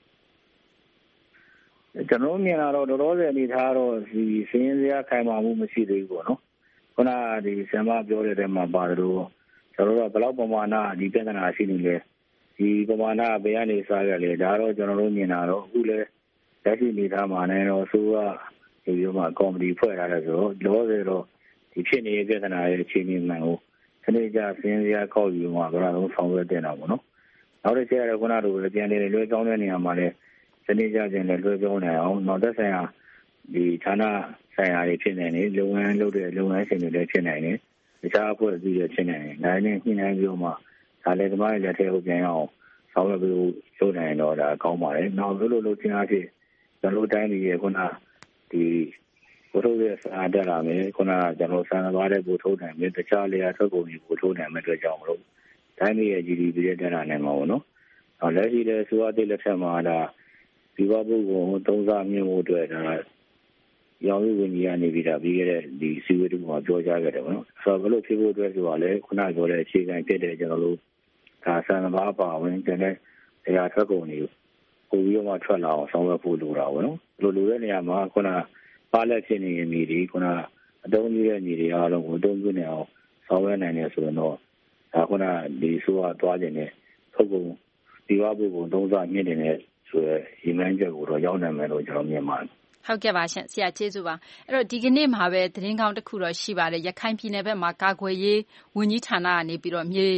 ကျွန်တော်မြင်လာတော့တော်တော်လေးအနေထားတော့ဒီစင်းစရာခိုင်မာမှုမရှိသေးဘူးပေါ့နော်ခုနကဒီဆံမပြောတဲ့တဲမှာပါတယ်လို့ကျွန်တော်တို့ကဘယ်လောက်ပမာဏဒီပြဿနာရှိနေလဲဒီပမာဏဘယ်ကနေစားရလဲဒါတော့ကျွန်တော်တို့မြင်လာတော့အခုလဲလက်ရှိအနေထားမှာလည်းတော့ဆိုကဒီလိုမှကော်မတီဖွဲ့ထားတယ်ဆိုတော့လောဆယ်တော့ဒီဖြစ်နေတဲ့ပြဿနာရဲ့အခြေအနေမှန်ကိုစနစ်ကျစင်းစရာကောက်ယူမှဘယ်တော့ဆောင်ရွက်တင်တာပေါ့နော်နောက်တစ်ချက်ကတော့ခုနကလိုပြန်နေလွှဲကြောင်းတဲ့နေရာမှာလည်းစနစ်ကျခြင်းနဲ့လွှဲပြောင်းနေအောင်နောက်သက်ဆိုင်ရာဒီဌာနဆိုင်ရာတွေဖြစ်နေတယ်လုပ်ငန်းလုပ်တဲ့လုပ်ငန်းရှင်တွေလည်းဖြစ်နေတယ်တခြားအဖွဲ့အစည်းတွေဖြစ်နေတယ်ဒါနဲ့ညှိနှိုင်းပြီးတော့မှဒါလည်းဒီမှာလက်ထဲကိုပြန်အောင်ဆောင်ရွက်ပြီးလုပ်နိုင်တော့ဒါကောင်းပါတယ်နောက်လို့လို့ချင်းအားဖြင့်ကျွန်တော်တိုင်းပြည်ရဲ့ခုနဒီဘုထိုးရဲ့စာတက်လာမယ်ခုနကကျွန်တော်စံသွားတဲ့ဘုထိုးနိုင်မယ်တခြားလေယာထုတ်ကုန်ကြီးဘုထိုးနိုင်မယ်အတွက်ကြောင့်မလို့တိုင်းပြည်ရဲ့ ဂျီ ဒီ ပီ ရဲ့တက်လာနိုင်မှာပေါ့နော်နောက်လက်ရှိတဲ့ဆိုအပ်တဲ့လက်ထက်မှာဒါဒီဘပုဂ္ဂိုလ်သုံးစားမြင့်ဖို့အတွက်ဒါရောင်းရင်းဝင်ကြီးကနေပြီးတာပြီးခဲ့တဲ့ဒီစီဝေတူမှာပြောကြားခဲ့တယ်ပေါ့နော်ဆိုတော့ဘယ်လိုဖြစ်ဖို့အတွက်ဆိုတာလဲခုနပြောတဲ့အခြေခံဖြစ်တဲ့ကျွန်တော်တို့ဒါစံဘာပါဝင်တဲ့နေရာထွက်ကုန်တွေပို့ပြီးတော့မှထွက်လာအောင်ဆောင်ရွက်ဖို့လိုတာပေါ့နော်လိုလိုတဲ့နေရာမှာခုနပါလက်ဖြစ်နေတဲ့မြေတွေခုနအတုံးကြီးတဲ့မြေတွေအားလုံးကိုအတုံးပြနေအောင်ဆောင်ရွက်နိုင်တယ်ဆိုရင်တော့ဒါခုနဒီဆိုကသွားခြင်းနဲ့ထုတ်ကုန်ဒီဘပုဂ္ဂိုလ်သုံးစားမြင့်နေတဲ့ဆိုရယ်ဒီမှန်းချက်ကိုတော့ရောက်နိုင်မယ်လို့ကျွန်တော်မြင်ပါတယ်ဟုတ်ကဲ့ပါရှင်ဆရာကျေးဇူးပါအဲ့တော့ဒီကနေ့မှာပဲသတင်းကောင်းတစ်ခုတော့ရှိပါတယ်ရခိုင်ပြည်နယ်ဘက်မှာကာကွယ်ရေးဝန်ကြီးဌာနကနေပြီးတော့မြေ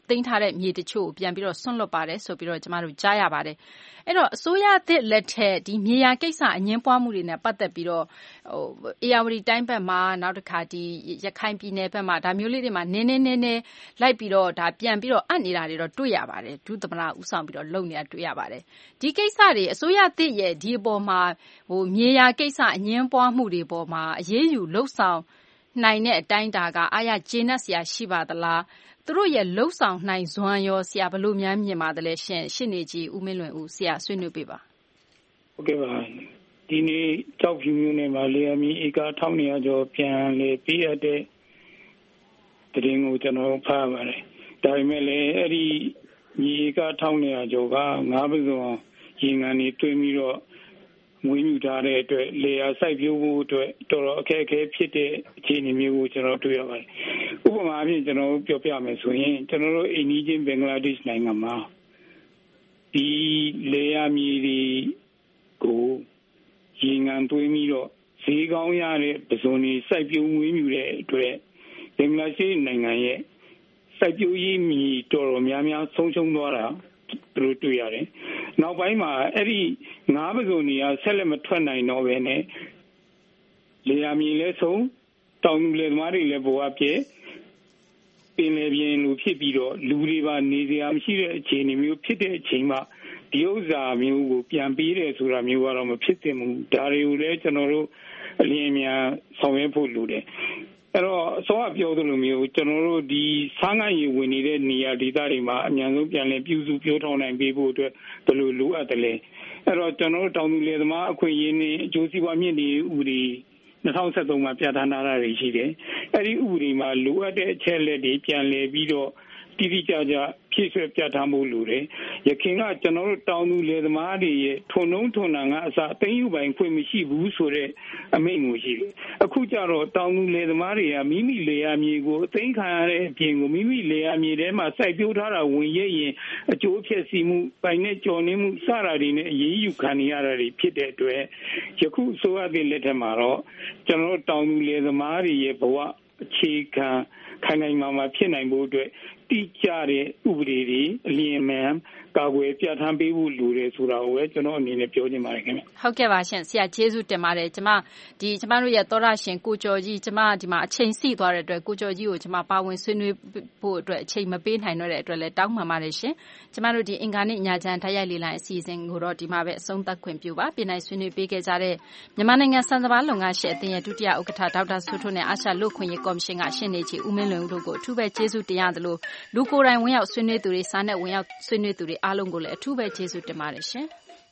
သိမ်းထားတဲ့မြေတချို့ကိုပြန်ပြီးတော့ဆွန့်လွတ်ပါတယ်ဆိုပြီးတော့ကျမတို့ကြားရပါတယ်အဲ့တော့အစိုးရသစ်လက်ထက်ဒီမြေယာကိစ္စအငင်းပွားမှုတွေနဲ့ပတ်သက်ပြီးတော့ဟိုအေယာဝတီတိုင်းဘက်မှာနောက်တစ်ခါဒီရခိုင်ပြည်နယ်ဘက်မှာဒါမျိုးလေးတွေမှာနင်းနင်းနင်းနင်းလိုက်ပြီးတော့ဒါပြန်ပြီးတော့အပ်နေတာတွေတော့တွေ့ရပါတယ်ဒုသမ္မတဦးဆောင်ပြီးတော့လုပ်နေတာတွေ့ရပါတယ်ဒီကိစ္စတွေအစိုးရသစ်ရဲ့ဒီအပေါ်မှာဟိုမြေယာကိစ္စအငင်းပွားမှုတွေပေါ်မှာအရေးယူလှုပ်ဆောင်နိုင်တဲ့အတိုင်းတာကအားရကျေနပ်စရာရှိပါသလားသူတို့ရဲ့လှုပ်ဆောင်နိုင်စွမ်းရောဆရာဘလို့များမြင်ပါတယ်ရှင်ရှင်းနေကြီးဦးမင်းလွင်ဦးဆရာဆွေးနွေးပေးပါဟုတ်ကဲ့ပါဒီနေ့ကြောက်ဖြူမျိုးနဲ့မှာလေယာဉ်ဧကတစ်ထောင်နှစ်ရာကျော်ပြန်လေပြီးရတဲ့တရင်ကိုကျွန်တော်ဖတ်ပါတယ်ဒါပေမဲ့လည်းအဲ့ဒီညီကတစ်ထောင်နှစ်ရာကျော်ကငါးပစုံရေငန်နေတွင်းပြီးတော့မွေးမြူထားတဲ့အတွက်လေယာစိုက်ပျိုးဖို့အတွက်တော်တော်အခက်အခဲဖြစ်တဲ့အခြေအနေမျိုးကိုကျွန်တော်တွေ့ရပါတယ်ဥပမာအဖြစ်ကျွန်တော်ပြောပြမယ်ဆိုရင်ကျွန်တော်တို့အိန္ဒိယဘင်္ဂလားဒေ့ရှ်နိုင်ငံမှာဒီလေယာမြေတွေကိုရေငန်သွင်းပြီးတော့ဈေးကောင်းရတဲ့ပစုံတွေစိုက်ပျိုးမွေးမြူတဲ့အတွက်ဘင်္ဂလားဒေ့ရှ်နိုင်ငံရဲ့စိုက်ပျိုးရေးမြေတော်တော်များများဆုံးရှုံးသွားတာသူတို့တွေ့ရတယ်။နောက်ပိုင်းမှာအဲ့ဒီငါးပစုံတွေကဆက်လက်မထွက်နိုင်တော့ဘဲနဲ့လေယာမြေလဲဆုံးတောင်လေသမားတွေလည်းဘဝပြည့်ပင်လေပြင်းလူဖြစ်ပြီးတော့လူတွေပါနေစရာမရှိတဲ့အခြေအနေမျိုးဖြစ်တဲ့အချိန်မှာဒီဥစ္စာမျိုးကိုပြန်ပေးတယ်ဆိုတာမျိုးကတော့မဖြစ်သင့်ဘူး။ဒါတွေကိုလည်းကျွန်တော်တို့အလင်းအမြန်ဆောင်ရွက်ဖို့လိုတယ်။အဲ့တော့အစောကပြောသလိုမျိုးကျွန်တော်တို့ဒီဆန်းငတ်ရေဝင်နေတဲ့နေရာဒေသတွေမှာအများဆုံးပြန်လည်ပြုစုပြောထောင်နိုင်ပေးဖို့အတွက်ဘယ်လိုလိုအပ်တယ်လဲအဲ့တော့ကျွန်တော်တို့တောင်သူလယ်သမားအခွင့်အရေးနဲ့အကျိုးစီးပွားမြင့်တင်ဥပဒေ၂၀၁၃မှာပြဋ္ဌာန်းထားတာတွေရှိတယ်အဲ့ဒီဥပဒေမှာလိုအပ်တဲ့အချက်လက်တွေပြန်လည်ပြီးတော့တိတိကျကျဖြည့်ဆွဲပြဋ္ဌာန်းဖို့လိုတယ်ရခင်ကကျွန်တော်တို့တောင်သူလယ်သမားတွေရဲ့ထုံနှုံးထုံနှံကအစအသိယူပိုင်ခွင့်မရှိဘူးဆိုတဲ့အမိန့်ကိုရှိတယ်အခုကျတော့တောင်သူလယ်သမားတွေကမိမိလယ်ယာမြေကိုအသိမ်းခံရတဲ့အပြင်ကိုမိမိလယ်ယာမြေထဲမှာစိုက်ပျိုးထားတာဝင်ရရင်အကျိုးဖြစ်စီမှုပိုင်နဲ့ကြော်နေမှုစတာတွေနဲ့အရေးယူခံရတာတွေဖြစ်တဲ့အတွက်ယခုဆိုရတဲ့လက်ထက်မှာတော့ကျွန်တော်တို့တောင်သူလယ်သမားတွေရဲ့ဘဝအခြေခံခိုင်ခိုင်မာမာဖြစ်နိုင်ဖို့အတွက်တိကျတဲ့ဥပဒေတွေအလျင်မြန်ကာကွယ်ပြဋ္ဌာန်းပေးဖို့လိုတယ်ဆိုတာကိုပဲကျွန်တော်အနေနဲ့ပြောချင်ပါတယ်ခင်ဗျဟုတ်ကဲ့ပါရှင်ဆရာကျေးဇူးတင်ပါတယ်ကျမဒီကျမတို့ရဲ့သောရရှင်ကိုကျော်ကြီးကျမဒီမှာအချိန်စီသွားတဲ့အတွက်ကိုကျော်ကြီးကိုကျမပါဝင်ဆွေးနွေးဖို့အတွက်အချိန်မပေးနိုင်တော့တဲ့အတွက်လည်းတောင်းပန်ပါတယ်ရှင်ကျမတို့ဒီအင်္ဂါနေ့ညချမ်းဓာတ်ရိုက်လေလိုင်းအစီအစဉ်ကိုတော့ဒီမှာပဲအဆုံးသတ်ခွင့်ပြုပါပြည်နိုင်ဆွေးနွေးပေးခဲ့ကြတဲ့မြန်မာနိုင်ငံစံစဘာလုပ်ငန်းရှင်အသင်းရဲ့ဒုတိယဥက္ကဋ္ဌဒေါက်တာဆွေထွန်းနဲ့အာရှလူ့ခွင့်ရေးကော်မရှင်ကရှင်းနေချီဦးမင်းလွင်ဦးတို့ကိုအထူးပဲကျေးဇူးတင်ရတယ်လို့လူကိုယ်တိုင်ဝင်ရောက်ဆွေးနွေးသူတွေစာနဲ့ဝင်ရောက်ဆွေးနွေးသူတွေအားလုံးကိုလည်းအထူးပဲကျေးဇူးတင်ပါတယ်ရှင်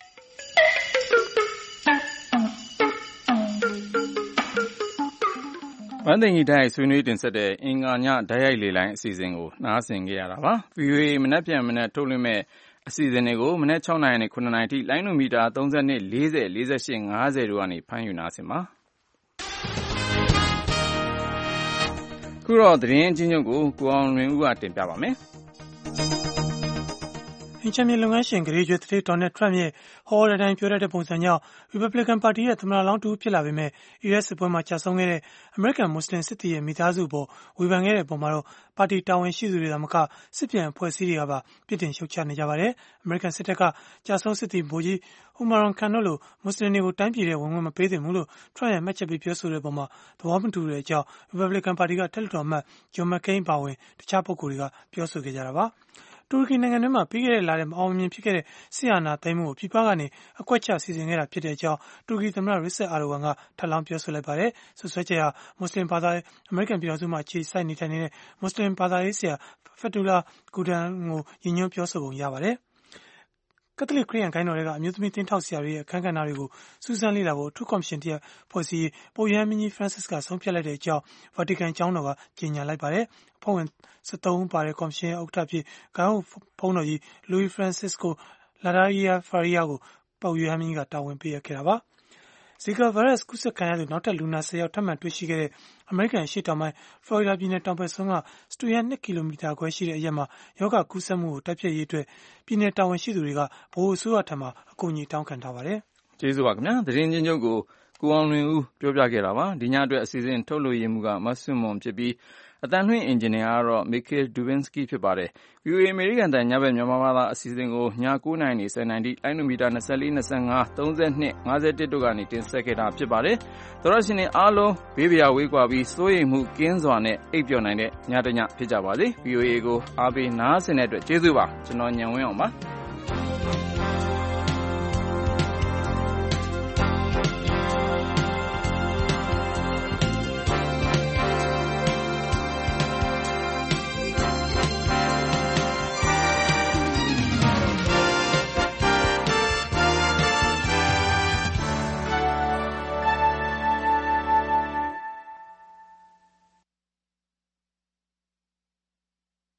ဝမ်းသိင်ကြီးတိုက်ဆွေးနွေးတင်ဆက်တဲ့အင်္ဂါညဓာတ်ရိုက်လေလိုင်းအစီအစဉ်ကိုနားဆင်ကြရတာပါ ဗွီအိုအေ မနက်ဖြန်မနက်ထုတ်လွှင့်မဲ့အစီအစဉ်တွေကိုမနက်၆နာရီနဲ့၇နာရီထိလိုင်းနိုမီတာ၃၂ ၄၀ ၄၈ ၅၀တို့ကနေဖမ်းယူနားဆင်ပါခုတော့သတင်းအချင်းချင်းကိုကိုအောင်လွင်ဦးကတင်ပြပါမယ်အင်ချမ်းမြေလုပ်ငန်းရှင်ဂရေကျွေးတဲ့ဒေါ်နယ်ထရမ့်ရဲ့ဟောတဲ့တိုင်းပြောတဲ့ပုံစံကြောင့် Republican ပါတီရဲ့သမ္မတလောင်းတူဖြစ်လာပေမဲ့ ယူအက်စ် ပွဲမှာကြာဆုံးခဲ့တဲ့ American Muslim စစ်သည်ရဲ့မိသားစုအပေါ်ဝေဖန်ခဲ့တဲ့ပုံမှာတော့ပါတီတာဝန်ရှိသူတွေသာမကစစ်ပြန်အဖွဲ့အစည်းတွေကပါပြစ်တင်ရှုတ်ချနေကြပါတယ်။ American စစ်တပ်ကကြာဆုံးစစ်သည်ဗိုလ်ကြီး Umar Khan တို့လိုမွတ်စလင်တွေကိုတိုင်းပြည်ရဲ့ဝင်ဝင်မပေးသင့်ဘူးလို့ Trump ရဲ့မှတ်ချက်ပေးပြောဆိုတဲ့ပုံမှာသဘောမတူတဲ့အကြောင်း Republican ပါတီကတက်လွှတ်တော်အမတ် John McCain ပါဝင်တခြားပုဂ္ဂိုလ်တွေကပြောဆိုခဲ့ကြတာပါ။တူရကီနိုင်ငံတွင်းမှာပြီးခဲ့တဲ့လထဲမအောင်မြင်ဖြစ်ခဲ့တဲ့စစ်အာဏာသိမ်းမှုကိုပြည်ပကနေအကွက်ချစီစဉ်ခဲ့တာဖြစ်တဲ့အကြောင်းတူရကီသမ္မတ Recep Erdogan ကထပ်လောင်းပြောဆိုလိုက်ပါတယ်။ဆွဆွဲချက်ဟာမွတ်စလင်ဘာသာအမေရိကန်ပြည်ထောင်စုမှာအခြေစိုက်နေထိုင်နေတဲ့မွတ်စလင်ဘာသာရေးဆရာ Fethullah Gulen ကိုရည်ညွှန်းပြောဆိုပုံရပါတယ်။ကက်သလစ်ခရစ်ယာန်ဂိုဏ်းတော်တွေကအမျိုးသမီးတင်းထောက်ဆရာတွေရဲ့အခမ်းကဏ္ဍတွေကိုစူးစမ်းလေ့လာဖို့အထူးကော်မရှင်တရပ်ဖွဲ့စည်းရေးပုပ်ရဟန်းမင်းကြီး Francis ကဆုံးဖြတ်လိုက်တဲ့အကြောင်းဗာတီကန်ကျောင်းတော်ကကြေညာလိုက်ပါတယ်။အဖွဲ့ဝင်၁၃ဦးပါတဲ့ကော်မရှင်ဥက္ကဋ္ဌဖြစ်ဂိုဏ်းဘုန်းတော်ကြီး Luis Francisco Ladaria Faria ကိုပုပ်ရဟန်းမင်းကြီးကတာဝန်ပေးအပ်ခဲ့တာပါ။ Zika ဗိုင်းရပ်စ်ကူးစက်ခံရသူနောက်ထပ်လူနာဆယ်ယောက်ထပ်မံတွေ့ရှိခဲ့တဲ့အမေရိကန်အရှေ့တောင်ပိုင်းဖလော်ရီဒါပြည်နယ်တောင်ဘက်စွန်းကစတုရန်းနှစ်ကီလိုမီတာခွဲရှိတဲ့အရက်မှာရောဂါကူးစက်မှုကိုတိုက်ဖျက်ရေးအတွက်ပြည်နယ်တာဝန်ရှိသူတွေကဗဟိုအစိုးရထံမှအကူအညီတောင်းခံထားပါတယ်။ကျေးဇူးပါခင်ဗျာ။သတင်းချင်းချုပ်ကိုကိုအောင်လွင်ဦးပြောပြခဲ့တာပါဒီညအတွက်အစီအစဉ်ထုတ်လွှင့်ရမှုကမဆွမွန်ဖြစ်ပြီးအတန်လွှင့်အင်ဂျင်နီယာကတော့ Mikhail Dubinsky ဖြစ်ပါတယ် ဗီအိုအေ အမေရိကန်တန်ညဘက်မြန်မာဘာသာအစီအစဉ်ကိုည၉နာရီနေ၁၀နာရီလိုင်းနိုမီတာ၂၄ ၂၅ ၃၂ ၅၁တို့ကနေတင်ဆက်ခဲ့တာဖြစ်ပါတယ်သောရရှင်တွေအားလုံးဘေးပရာဝေးကွာပြီးစိုးရိမ်မှုကင်းစွာနဲ့အိပ်ပျော်နိုင်တဲ့ညတညဖြစ်ကြပါစေ ဗီအိုအေကိုအားပေးနားဆင်တဲ့အတွက်ကျေးဇူးပါကျွန်တော်ညံဝင်းအောင်ပါ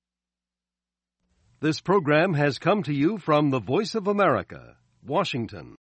This program has come to you from the Voice of America, Washington.